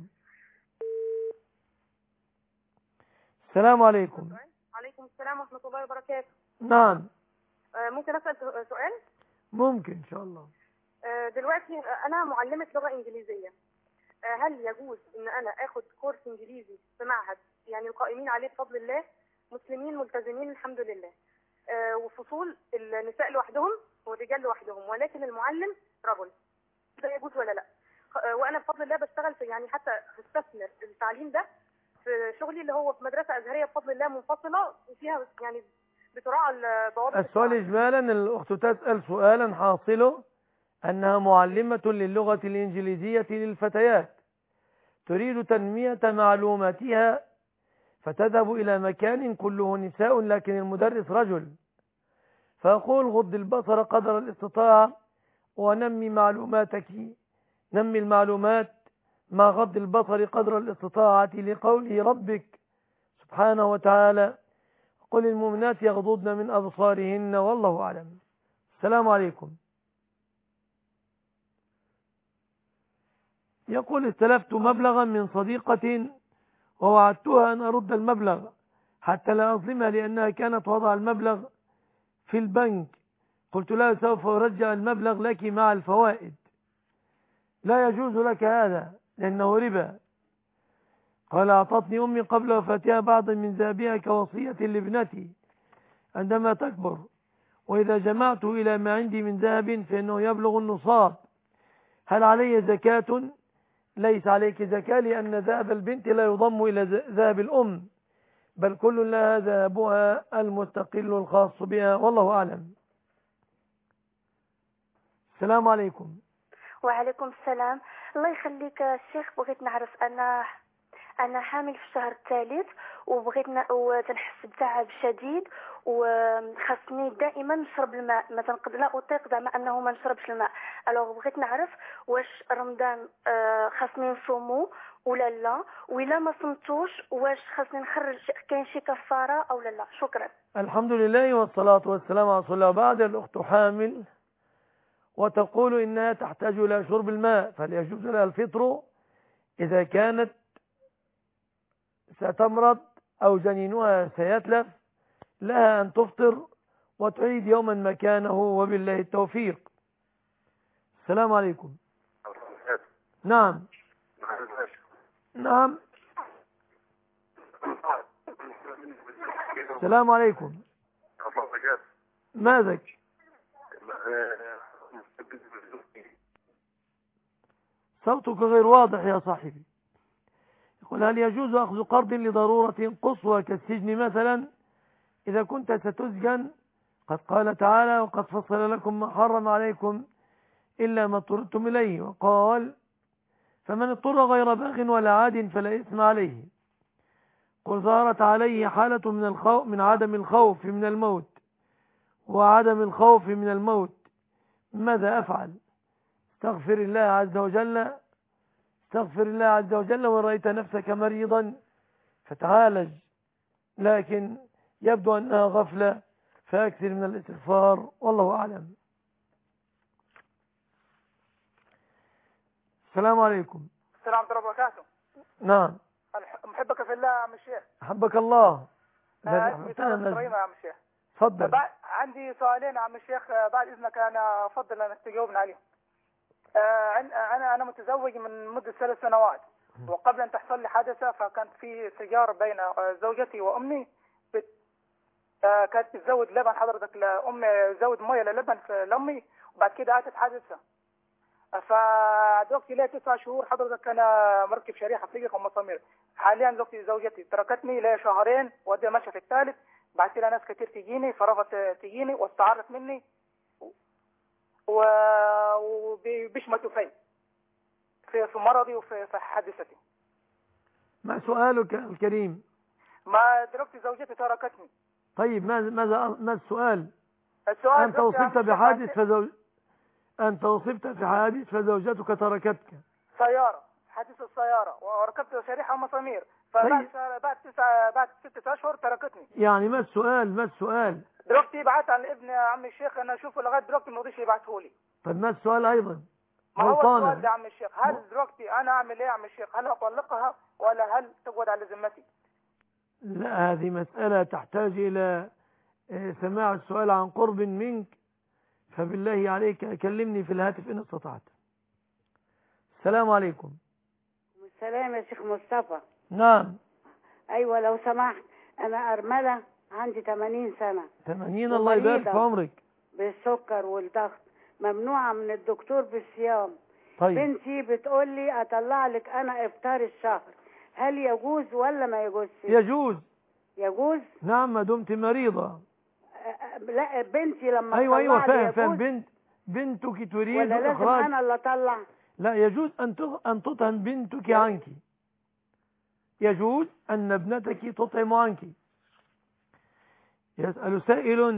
السلام عليكم. عليكم السلام ورحمة الله وبركاته. نعم. ممكن أسأل سؤال؟ ممكن إن شاء الله. دلوقتي أنا معلمة لغة إنجليزية، هل يجوز إن أنا أخد كورس إنجليزي في معهد يعني القائمين عليه بفضل الله مسلمين ملتزمين الحمد لله، وفصول النساء لوحدهم والرجال لوحدهم، ولكن المعلم رجل، ده يجوز ولا لا؟ وأنا بفضل الله بشتغل في يعني حتى بستثمر التعليم ده في شغلي اللي هو في مدرسة أزهرية بفضل الله منفصلة وفيها يعني بتراعى الضوابط. السؤال إجمالا الأخت تسأل سؤالا حاصله أنها معلمة للغة الإنجليزية للفتيات، تريد تنمية معلوماتها فتذهب إلى مكان كله نساء لكن المدرس رجل، فأقول غض البصر قدر الاستطاعة ونمي معلوماتك، نمي المعلومات مع غض البصر قدر الاستطاعة، لقوله ربك سبحانه وتعالى: قل المؤمنات يغضضن من أبصارهن والله أعلم. السلام عليكم. يقول: استلفت مبلغا من صديقة ووعدتها أن أرد المبلغ حتى لا أظلمها لأنها كانت وضع المبلغ في البنك. قلت لها: سوف أرجع المبلغ لك مع الفوائد. لا يجوز لك هذا لأنه ربا. قال: أعطتني أمي قبل وفاتها بعضا من ذهبها كوصية لابنتي، عندما تكبر. وإذا جمعته إلى ما عندي من ذهب فإنه يبلغ النصاب. هل علي زكاة؟ ليس عليك زكاة، لأن ذهب البنت لا يضم إلى ذهب الأم، بل كل لها ذهبها المستقل الخاص بها، والله أعلم. السلام عليكم. وعليكم السلام. الله يخليك الشيخ، بغيت نعرف أنا أنا حامل في الشهر الثالث، وبغيت وتنحس بتعب شديد، وخاصني دائما نشرب الماء، ما تنقدر لا أطيق زعما أنه ما نشربش الماء. ألوغ بغيت نعرف واش رمضان خاصني نصومو ولا لا، وإلا ما صمتوش واش خاصني نخرج كاين شي كفارة أو لا لا؟ شكرا. الحمد لله والصلاة والسلام على رسول الله. بعد الأخت حامل وتقول إنها تحتاج إلى شرب الماء، فليجوز لها الفطر إذا كانت ستمرض أو جنينها سيتلف، لها أن تفطر وتعيد يوما مكانه، وبالله التوفيق. السلام عليكم. نعم نعم. السلام عليكم. ماذا؟ صوتك غير واضح يا صاحبي. يقول هل يجوز أخذ قرض لضرورة قصوى كالسجن مثلا إذا كنت ستسجن؟ قد قال تعالى وقد فصل لكم ما حرم عليكم إلا ما اضطررتم إليه، وقال فمن اضطر غير باغ ولا عاد فلا إثم عليه. قل ظهرت عليه حالة من الخوف من عدم الخوف من الموت وعدم الخوف من الموت، ماذا أفعل؟ استغفر الله عز وجل استغفر الله عز وجل وإن رأيت نفسك مريضا فتعالج، لكن يبدو أنها غفلة فأكثر من الاستغفار، والله أعلم. السلام عليكم. السلام ورحمة الله وبركاته. نعم. محبك في الله يا عم الشيخ. أحبك الله. اسمي إبراهيم يا عم الشيخ. تفضل. عندي سؤالين يا عم الشيخ، بعد إذنك أنا أفضل أنك تجاوبني عليهم. أنا أنا متزوج من مدة ثلاث سنوات، وقبل أن تحصل لي حادثة فكانت في سيارة بين زوجتي وأمي، كانت تزود لبن حضرتك لأمي، تزود موية للبن لأمي، وبعد كده أتت حادثة. فدلوقتي لي تسع شهور حضرتك أنا مركب شريحة فيك ومسامير. حاليا دلوقتي زوجتي تركتني لي شهرين، ودي ماشية في الثالث، بعد كده ناس كتير تجيني فرفضت تجيني واستعرت مني وبشمتوا في في في مرضي وفي في حادثتي. ما سؤالك الكريم؟ ما دلوقتي زوجتي تركتني. طيب ماذا ماذا ما السؤال؟ السؤال أنت أصبت بحادث فزوج أنت أصبت في حادث فزوجتك تركتك. سيارة، حادث السيارة، وركبت شريحة مسامير، فبعد بعد تسعة بعد ستة أشهر تركتني. يعني ما السؤال؟ ما السؤال؟ دلوقتي بعت عن ابن عم الشيخ، أنا أشوفه لغاية دلوقتي ما رضيش يبعته لي. طب ما السؤال أيضا؟ ما هو السؤال ده يا عم الشيخ، هل دلوقتي أنا أعمل إيه يا عم الشيخ؟ هل أطلقها ولا هل تقعد على ذمتي؟ لا، هذه مسألة تحتاج إلى سماع السؤال عن قرب منك، فبالله عليك كلمني في الهاتف إن استطعت. السلام عليكم. السلام يا شيخ مصطفى. نعم. أيوة لو سمحت، أنا أرملة عندي ثمانين سنة. ثمانين الله يبارك في عمرك. بالسكر والضغط، ممنوعة من الدكتور بالصيام. طيب. بنتي بتقول لي أطلع لك أنا إفطار الشهر، هل يجوز ولا ما يجوز؟ يجوز. يجوز؟ نعم ما دمت مريضة. لا بنتي لما أيوة أيوة فاهم فاهم بنت بنتك تريد ولا لازم إخراج. أنا اللي أطلع؟ لا، يجوز أن أن تطعم بنتك عنك، يجوز أن ابنتك تطعم عنك. يسأل سائل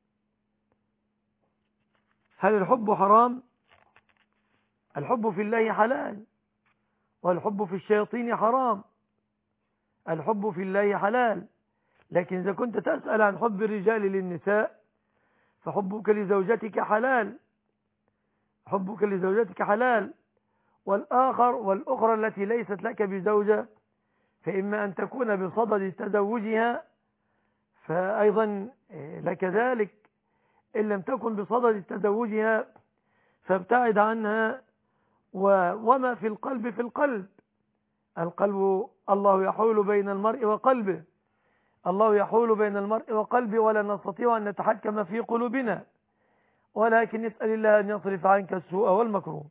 هل الحب حرام؟ الحب في الله حلال، والحب في الشياطين حرام. الحب في الله حلال، لكن إذا كنت تسأل عن حب الرجال للنساء فحبك لزوجتك حلال، حبك لزوجتك حلال. والآخر والأخرى التي ليست لك بزوجة فإما أن تكون بصدد تزوجها فأيضا لك ذلك، إن لم تكن بصدد تزوجها فابتعد عنها. وما في القلب في القلب، القلب الله يحول بين المرء وقلبه. الله يحول بين المرء وقلبه ولا نستطيع أن نتحكم في قلوبنا، ولكن نسأل الله أن يصرف عنك السوء والمكروه.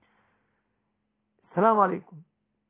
السلام عليكم.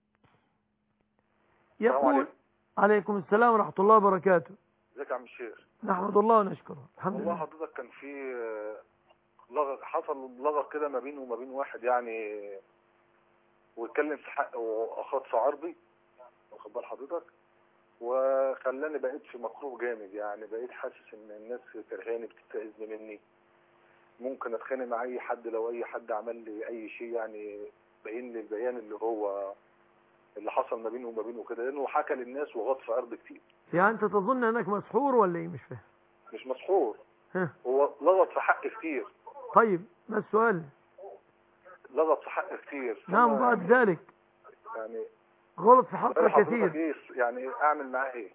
يقول عليكم السلام ورحمة الله وبركاته. ازيك يا عم الشيخ؟ نحمد الله ونشكره. الحمد لله. والله حضرتك كان في لغط، حصل لغط كده ما بينه وما بين واحد يعني، واتكلم في حق واخد في عرضي، واخد بال حضرتك، وخلاني بقيت في مكروه جامد يعني، بقيت حاسس ان الناس كرهاني بتستئذن مني، ممكن اتخانق مع اي حد لو اي حد عمل لي اي شيء يعني، باين لي البيان اللي هو اللي حصل ما بينه وما بينه كده، لانه حكى للناس وغط في ارض كتير. يعني انت تظن انك مسحور ولا ايه؟ مش فاهم. مش مسحور، ها. هو لغط في حق كتير. طيب ما السؤال؟ لغط في حق كتير. نعم بعد ذلك يعني غلط في حق كثير. إيه يعني اعمل معاه ايه؟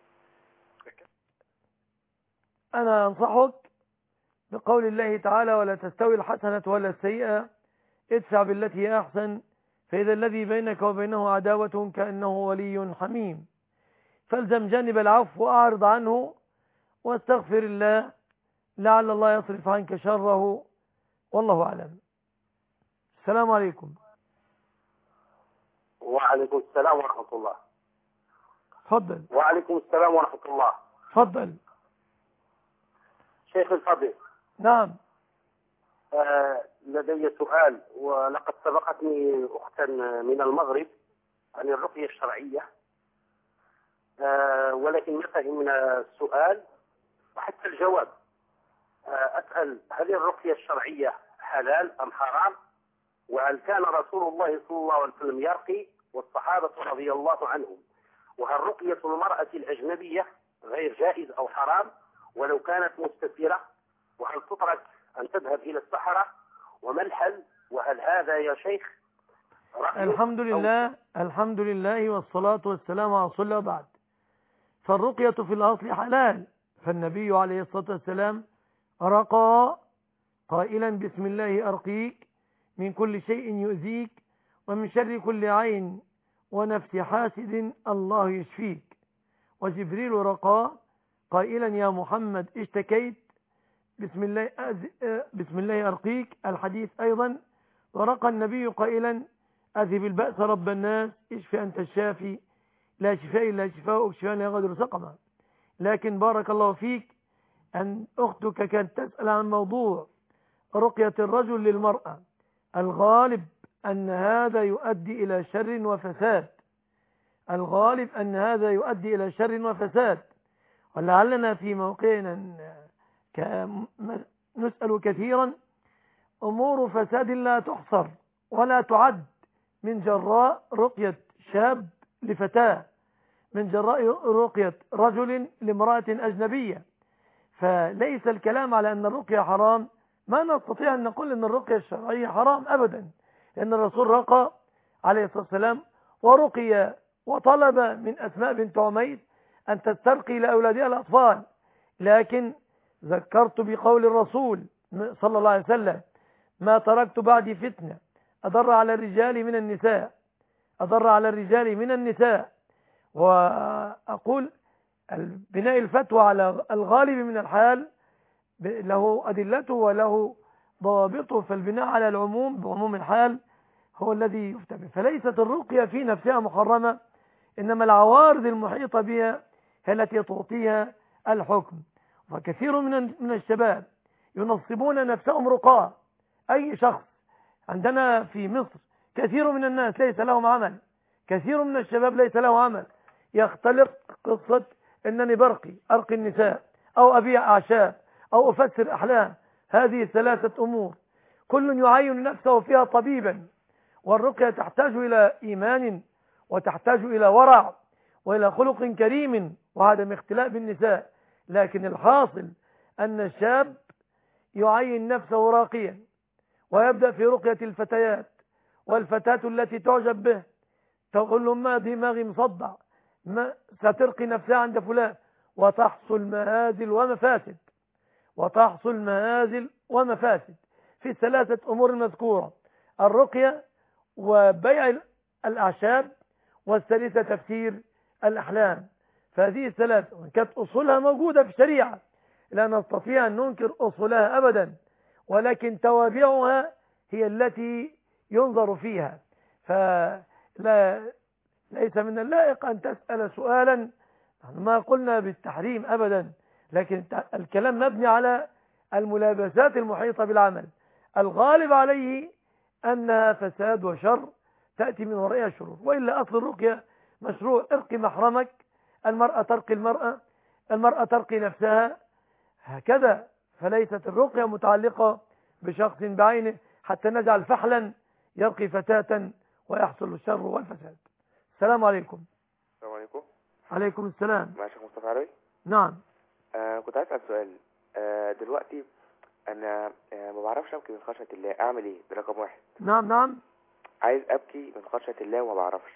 انا انصحك بقول الله تعالى: ولا تستوي الحسنة ولا السيئة ادفع بالتي هي احسن فإذا الذي بينك وبينه عداوة كأنه ولي حميم. فالزم جانب العفو وأعرض عنه واستغفر الله لعل الله يصرف عنك شره، والله أعلم. السلام عليكم. وعليكم السلام ورحمة الله. تفضل. وعليكم السلام ورحمة الله. تفضل. شيخ الفضيل. نعم. آه لدي سؤال، ولقد سبقتني أختا من المغرب عن الرقية الشرعية، آه ولكن ما فهم السؤال وحتى الجواب. آه أسأل: هل الرقية الشرعية حلال أم حرام؟ وهل كان رسول الله صلى الله عليه وسلم يرقي والصحابة رضي الله عنهم؟ وهل رقية المرأة الأجنبية غير جائز أو حرام ولو كانت مستثيرة؟ وهل تترك أن تذهب إلى الصحراء؟ وما الحل؟ وهل هذا يا شيخ الحمد لله الحمد لله والصلاة والسلام على رسول الله بعد. فالرقية في الأصل حلال، فالنبي عليه الصلاة والسلام رقى قائلا: بسم الله أرقيك من كل شيء يؤذيك ومن شر كل عين ونفس حاسد الله يشفيك. وجبريل رقى قائلا: يا محمد اشتكيت بسم الله بسم الله أرقيك، الحديث أيضا. ورقى النبي قائلا: أذهب البأس رب الناس اشف أنت الشافي لا شفاء إلا شفاءك شفاء لا يغادر سقما. لكن بارك الله فيك أن أختك كانت تسأل عن موضوع رقية الرجل للمرأة. الغالب أن هذا يؤدي إلى شر وفساد، الغالب أن هذا يؤدي إلى شر وفساد، ولعلنا في موقعنا نسأل كثيرا أمور فساد لا تحصر ولا تعد، من جراء رقية شاب لفتاة، من جراء رقية رجل لامرأة أجنبية. فليس الكلام على أن الرقية حرام، ما نستطيع أن نقول أن الرقية الشرعية حرام أبدا، لأن الرسول رقى عليه الصلاة والسلام ورقي وطلب من أسماء بنت عميس أن تسترقي لأولادها الأطفال. لكن ذكرت بقول الرسول صلى الله عليه وسلم: ما تركت بعدي فتنة أضر على الرجال من النساء أضر على الرجال من النساء. وأقول بناء الفتوى على الغالب من الحال له أدلته وله ضوابطه، فالبناء على العموم بعموم الحال هو الذي يفتى به. فليست الرقية في نفسها محرمة، إنما العوارض المحيطة بها هي التي تعطيها الحكم. وكثير من من الشباب ينصبون نفسهم رقاة. أي شخص عندنا في مصر كثير من الناس ليس لهم عمل، كثير من الشباب ليس له عمل، يختلق قصة أنني برقي أرقي النساء أو أبيع أعشاب أو أفسر أحلام. هذه ثلاثة أمور كل يعين نفسه فيها طبيبا. والرقية تحتاج إلى إيمان وتحتاج إلى ورع وإلى خلق كريم وعدم اختلاء بالنساء. لكن الحاصل أن الشاب يعين نفسه راقيا ويبدأ في رقية الفتيات، والفتاة التي تعجب به تقول له: ما دماغي مصدع، ما سترقي نفسها عند فلان، وتحصل مهازل ومفاسد وتحصل مهازل ومفاسد في الثلاثة أمور المذكورة: الرقية وبيع الأعشاب، والثالثة تفسير الأحلام. فهذه الثلاثة وإن كانت أصولها موجودة في الشريعة لا نستطيع أن ننكر أصولها أبدا، ولكن توابعها هي التي ينظر فيها. فلا ليس من اللائق أن تسأل سؤالا ما قلنا بالتحريم أبدا، لكن الكلام مبني على الملابسات المحيطة بالعمل. الغالب عليه أنها فساد وشر تأتي من ورائها شرور، وإلا أصل الرقية مشروع. ارقي محرمك، المرأة ترقي المرأة، المرأة ترقي نفسها، هكذا. فليست الرقية متعلقة بشخص بعينه حتى نجعل فحلا يرقي فتاة ويحصل الشر والفساد. السلام عليكم. السلام عليكم. عليكم السلام. مع شيخ مصطفى عربي. نعم. آه كنت عايز اسال سؤال. آه دلوقتي انا آه ما بعرفش ابكي من خشيه الله، اعمل ايه؟ ده رقم واحد. نعم نعم. عايز ابكي من خشيه الله وما بعرفش.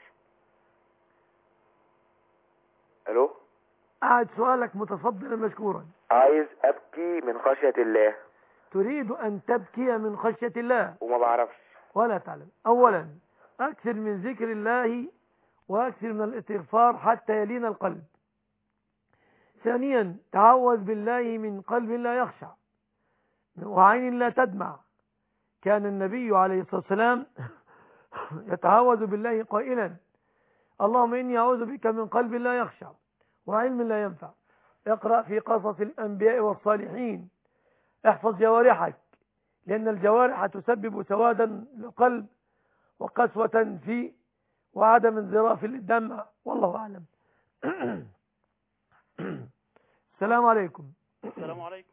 الو. قاعد سؤالك متفضلا مشكورا. عايز ابكي من خشيه الله. تريد ان تبكي من خشيه الله وما بعرفش ولا تعلم. اولا اكثر من ذكر الله واكثر من الاستغفار حتى يلين القلب. ثانيا تعوذ بالله من قلب لا يخشع وعين لا تدمع. كان النبي عليه الصلاة والسلام يتعوذ بالله قائلا اللهم إني أعوذ بك من قلب لا يخشع وعلم لا ينفع. اقرأ في قصص الأنبياء والصالحين. احفظ جوارحك، لأن الجوارح تسبب سوادا للقلب وقسوة فيه وعدم انذراف للدمع، والله أعلم. السلام عليكم. السلام عليكم.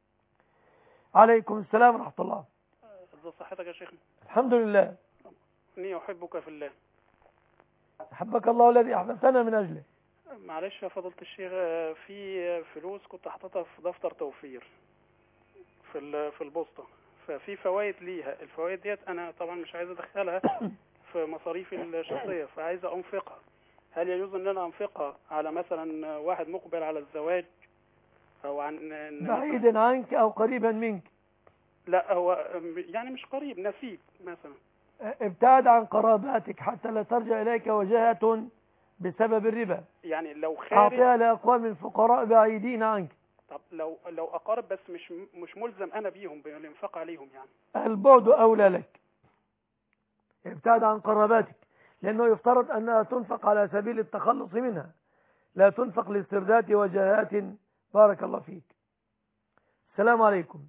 عليكم السلام ورحمة الله. ازي صحتك يا شيخنا؟ الحمد لله. إني أحبك في الله. أحبك الله الذي أحببتنا من أجله. معلش يا فضيلة الشيخ، في فلوس كنت حاططها في دفتر توفير في في البوسطة، ففي فوائد ليها. الفوائد ديت أنا طبعا مش عايز أدخلها في مصاريفي الشخصية، فعايز أنفقها. هل يجوز ان انا انفقها على مثلا واحد مقبل على الزواج او عن بعيدا عنك او قريبا منك؟ لا هو يعني مش قريب، نسيب مثلا. ابتعد عن قراباتك حتى لا ترجع اليك وجهة بسبب الربا. يعني لو خارج اعطيها لاقوام الفقراء بعيدين عنك. طب لو لو اقارب بس مش مش ملزم انا بيهم بالانفاق عليهم، يعني البعد اولى لك. ابتعد عن قراباتك، لأنه يفترض أنها تنفق على سبيل التخلص منها، لا تنفق لاسترداد وجهات. بارك الله فيك. السلام عليكم.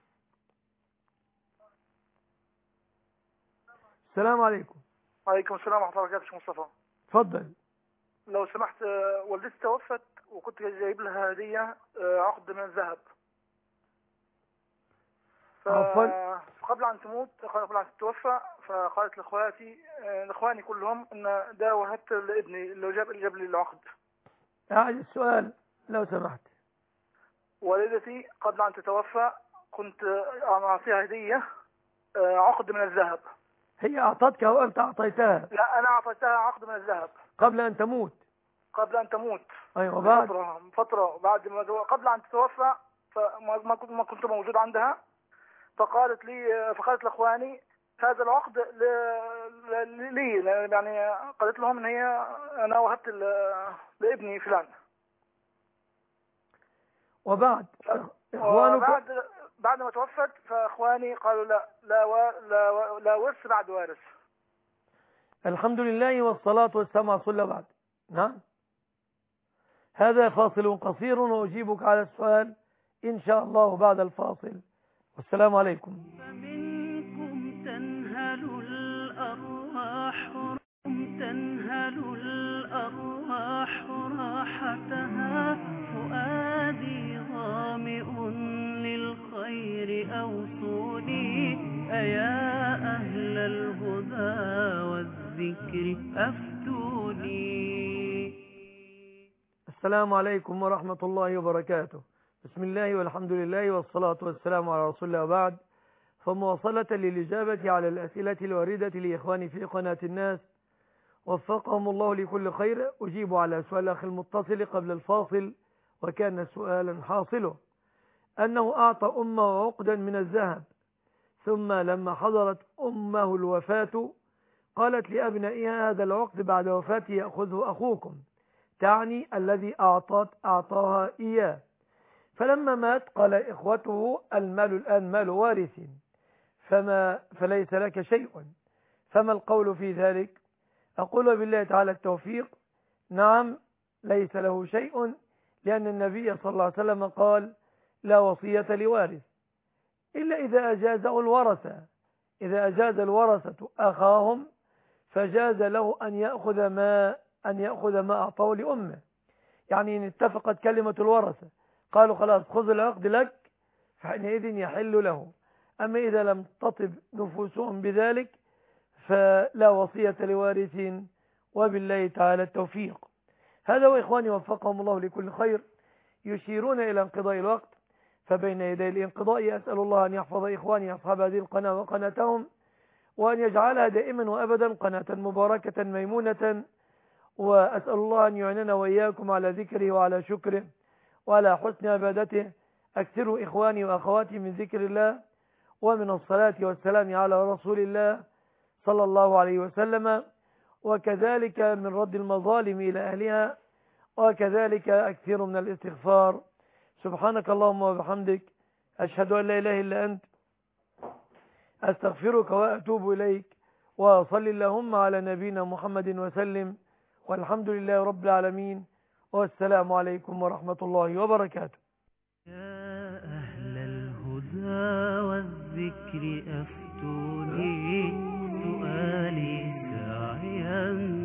السلام عليكم. وعليكم السلام ورحمة الله وبركاته. شيخ مصطفى تفضل. لو سمحت، والدتي توفت وكنت جايب لها هدية عقد من الذهب، فقبل أن تموت قبل أن تتوفى فقالت لإخواتي لإخواني كلهم إن ده وهبت لابني اللي جاب اللي جاب لي العقد. أعد السؤال لو سمحت. والدتي قبل أن تتوفى كنت أعطيها هدية عقد من الذهب. هي أعطتك أو أنت أعطيتها؟ لا أنا أعطيتها عقد من الذهب قبل أن تموت. قبل أن تموت أيوة. بعد فترة فترة بعد ما قبل أن تتوفى فما ما كنت موجود عندها، فقالت لي فقالت لاخواني هذا العقد لي، يعني قالت لهم ان هي انا وهبت لابني فلان. وبعد اخوانك بعد بعد ما توفت فاخواني قالوا لا لا لا, لا ورث بعد وارث. الحمد لله والصلاة والسلام على رسول الله. بعد نعم. هذا فاصل قصير وأجيبك على السؤال إن شاء الله بعد الفاصل. والسلام عليكم. فمنكم تنهل الأرواح تنهل الأرواح راحتها، فؤادي ظامئ للخير أوصوني، أيا أهل الهدى والذكر أفتوني. السلام عليكم ورحمة الله وبركاته. بسم الله والحمد لله والصلاة والسلام على رسول الله. وبعد، فمواصلة للإجابة على الأسئلة الواردة لإخواني في قناة الناس وفقهم الله لكل خير، أجيب على سؤال الأخ المتصل قبل الفاصل، وكان سؤالا حاصله أنه أعطى أمه عقدا من الذهب، ثم لما حضرت أمه الوفاة قالت لأبنائها هذا العقد بعد وفاته يأخذه أخوكم، تعني الذي أعطت أعطاها إياه. فلما مات قال إخوته المال الآن مال وارث فما فليس لك شيء، فما القول في ذلك؟ أقول بالله تعالى التوفيق، نعم ليس له شيء، لأن النبي صلى الله عليه وسلم قال لا وصية لوارث إلا إذا أجازه الورثة. إذا أجاز الورثة أخاهم فجاز له أن يأخذ ما أن يأخذ ما أعطاه لأمه، يعني إن اتفقت كلمة الورثة قالوا خلاص خذ العقد لك فحينئذ يحل له. أما إذا لم تطب نفوسهم بذلك فلا وصية لوارث، وبالله تعالى التوفيق. هذا وإخواني وفقهم الله لكل خير يشيرون إلى انقضاء الوقت، فبين يدي الانقضاء أسأل الله أن يحفظ إخواني أصحاب هذه القناة وقناتهم، وأن يجعلها دائما وأبدا قناة مباركة ميمونة، وأسأل الله أن يعيننا وإياكم على ذكره وعلى شكره وعلى حسن عبادته. أكثروا إخواني وأخواتي من ذكر الله ومن الصلاة والسلام على رسول الله صلى الله عليه وسلم، وكذلك من رد المظالم إلى أهلها، وكذلك أكثر من الاستغفار. سبحانك اللهم وبحمدك أشهد أن لا إله إلا أنت أستغفرك وأتوب إليك، وصل اللهم على نبينا محمد وسلم، والحمد لله رب العالمين، والسلام عليكم ورحمة الله وبركاته. يا أهل الهدى والذكر أفتوني سؤالي ساعيا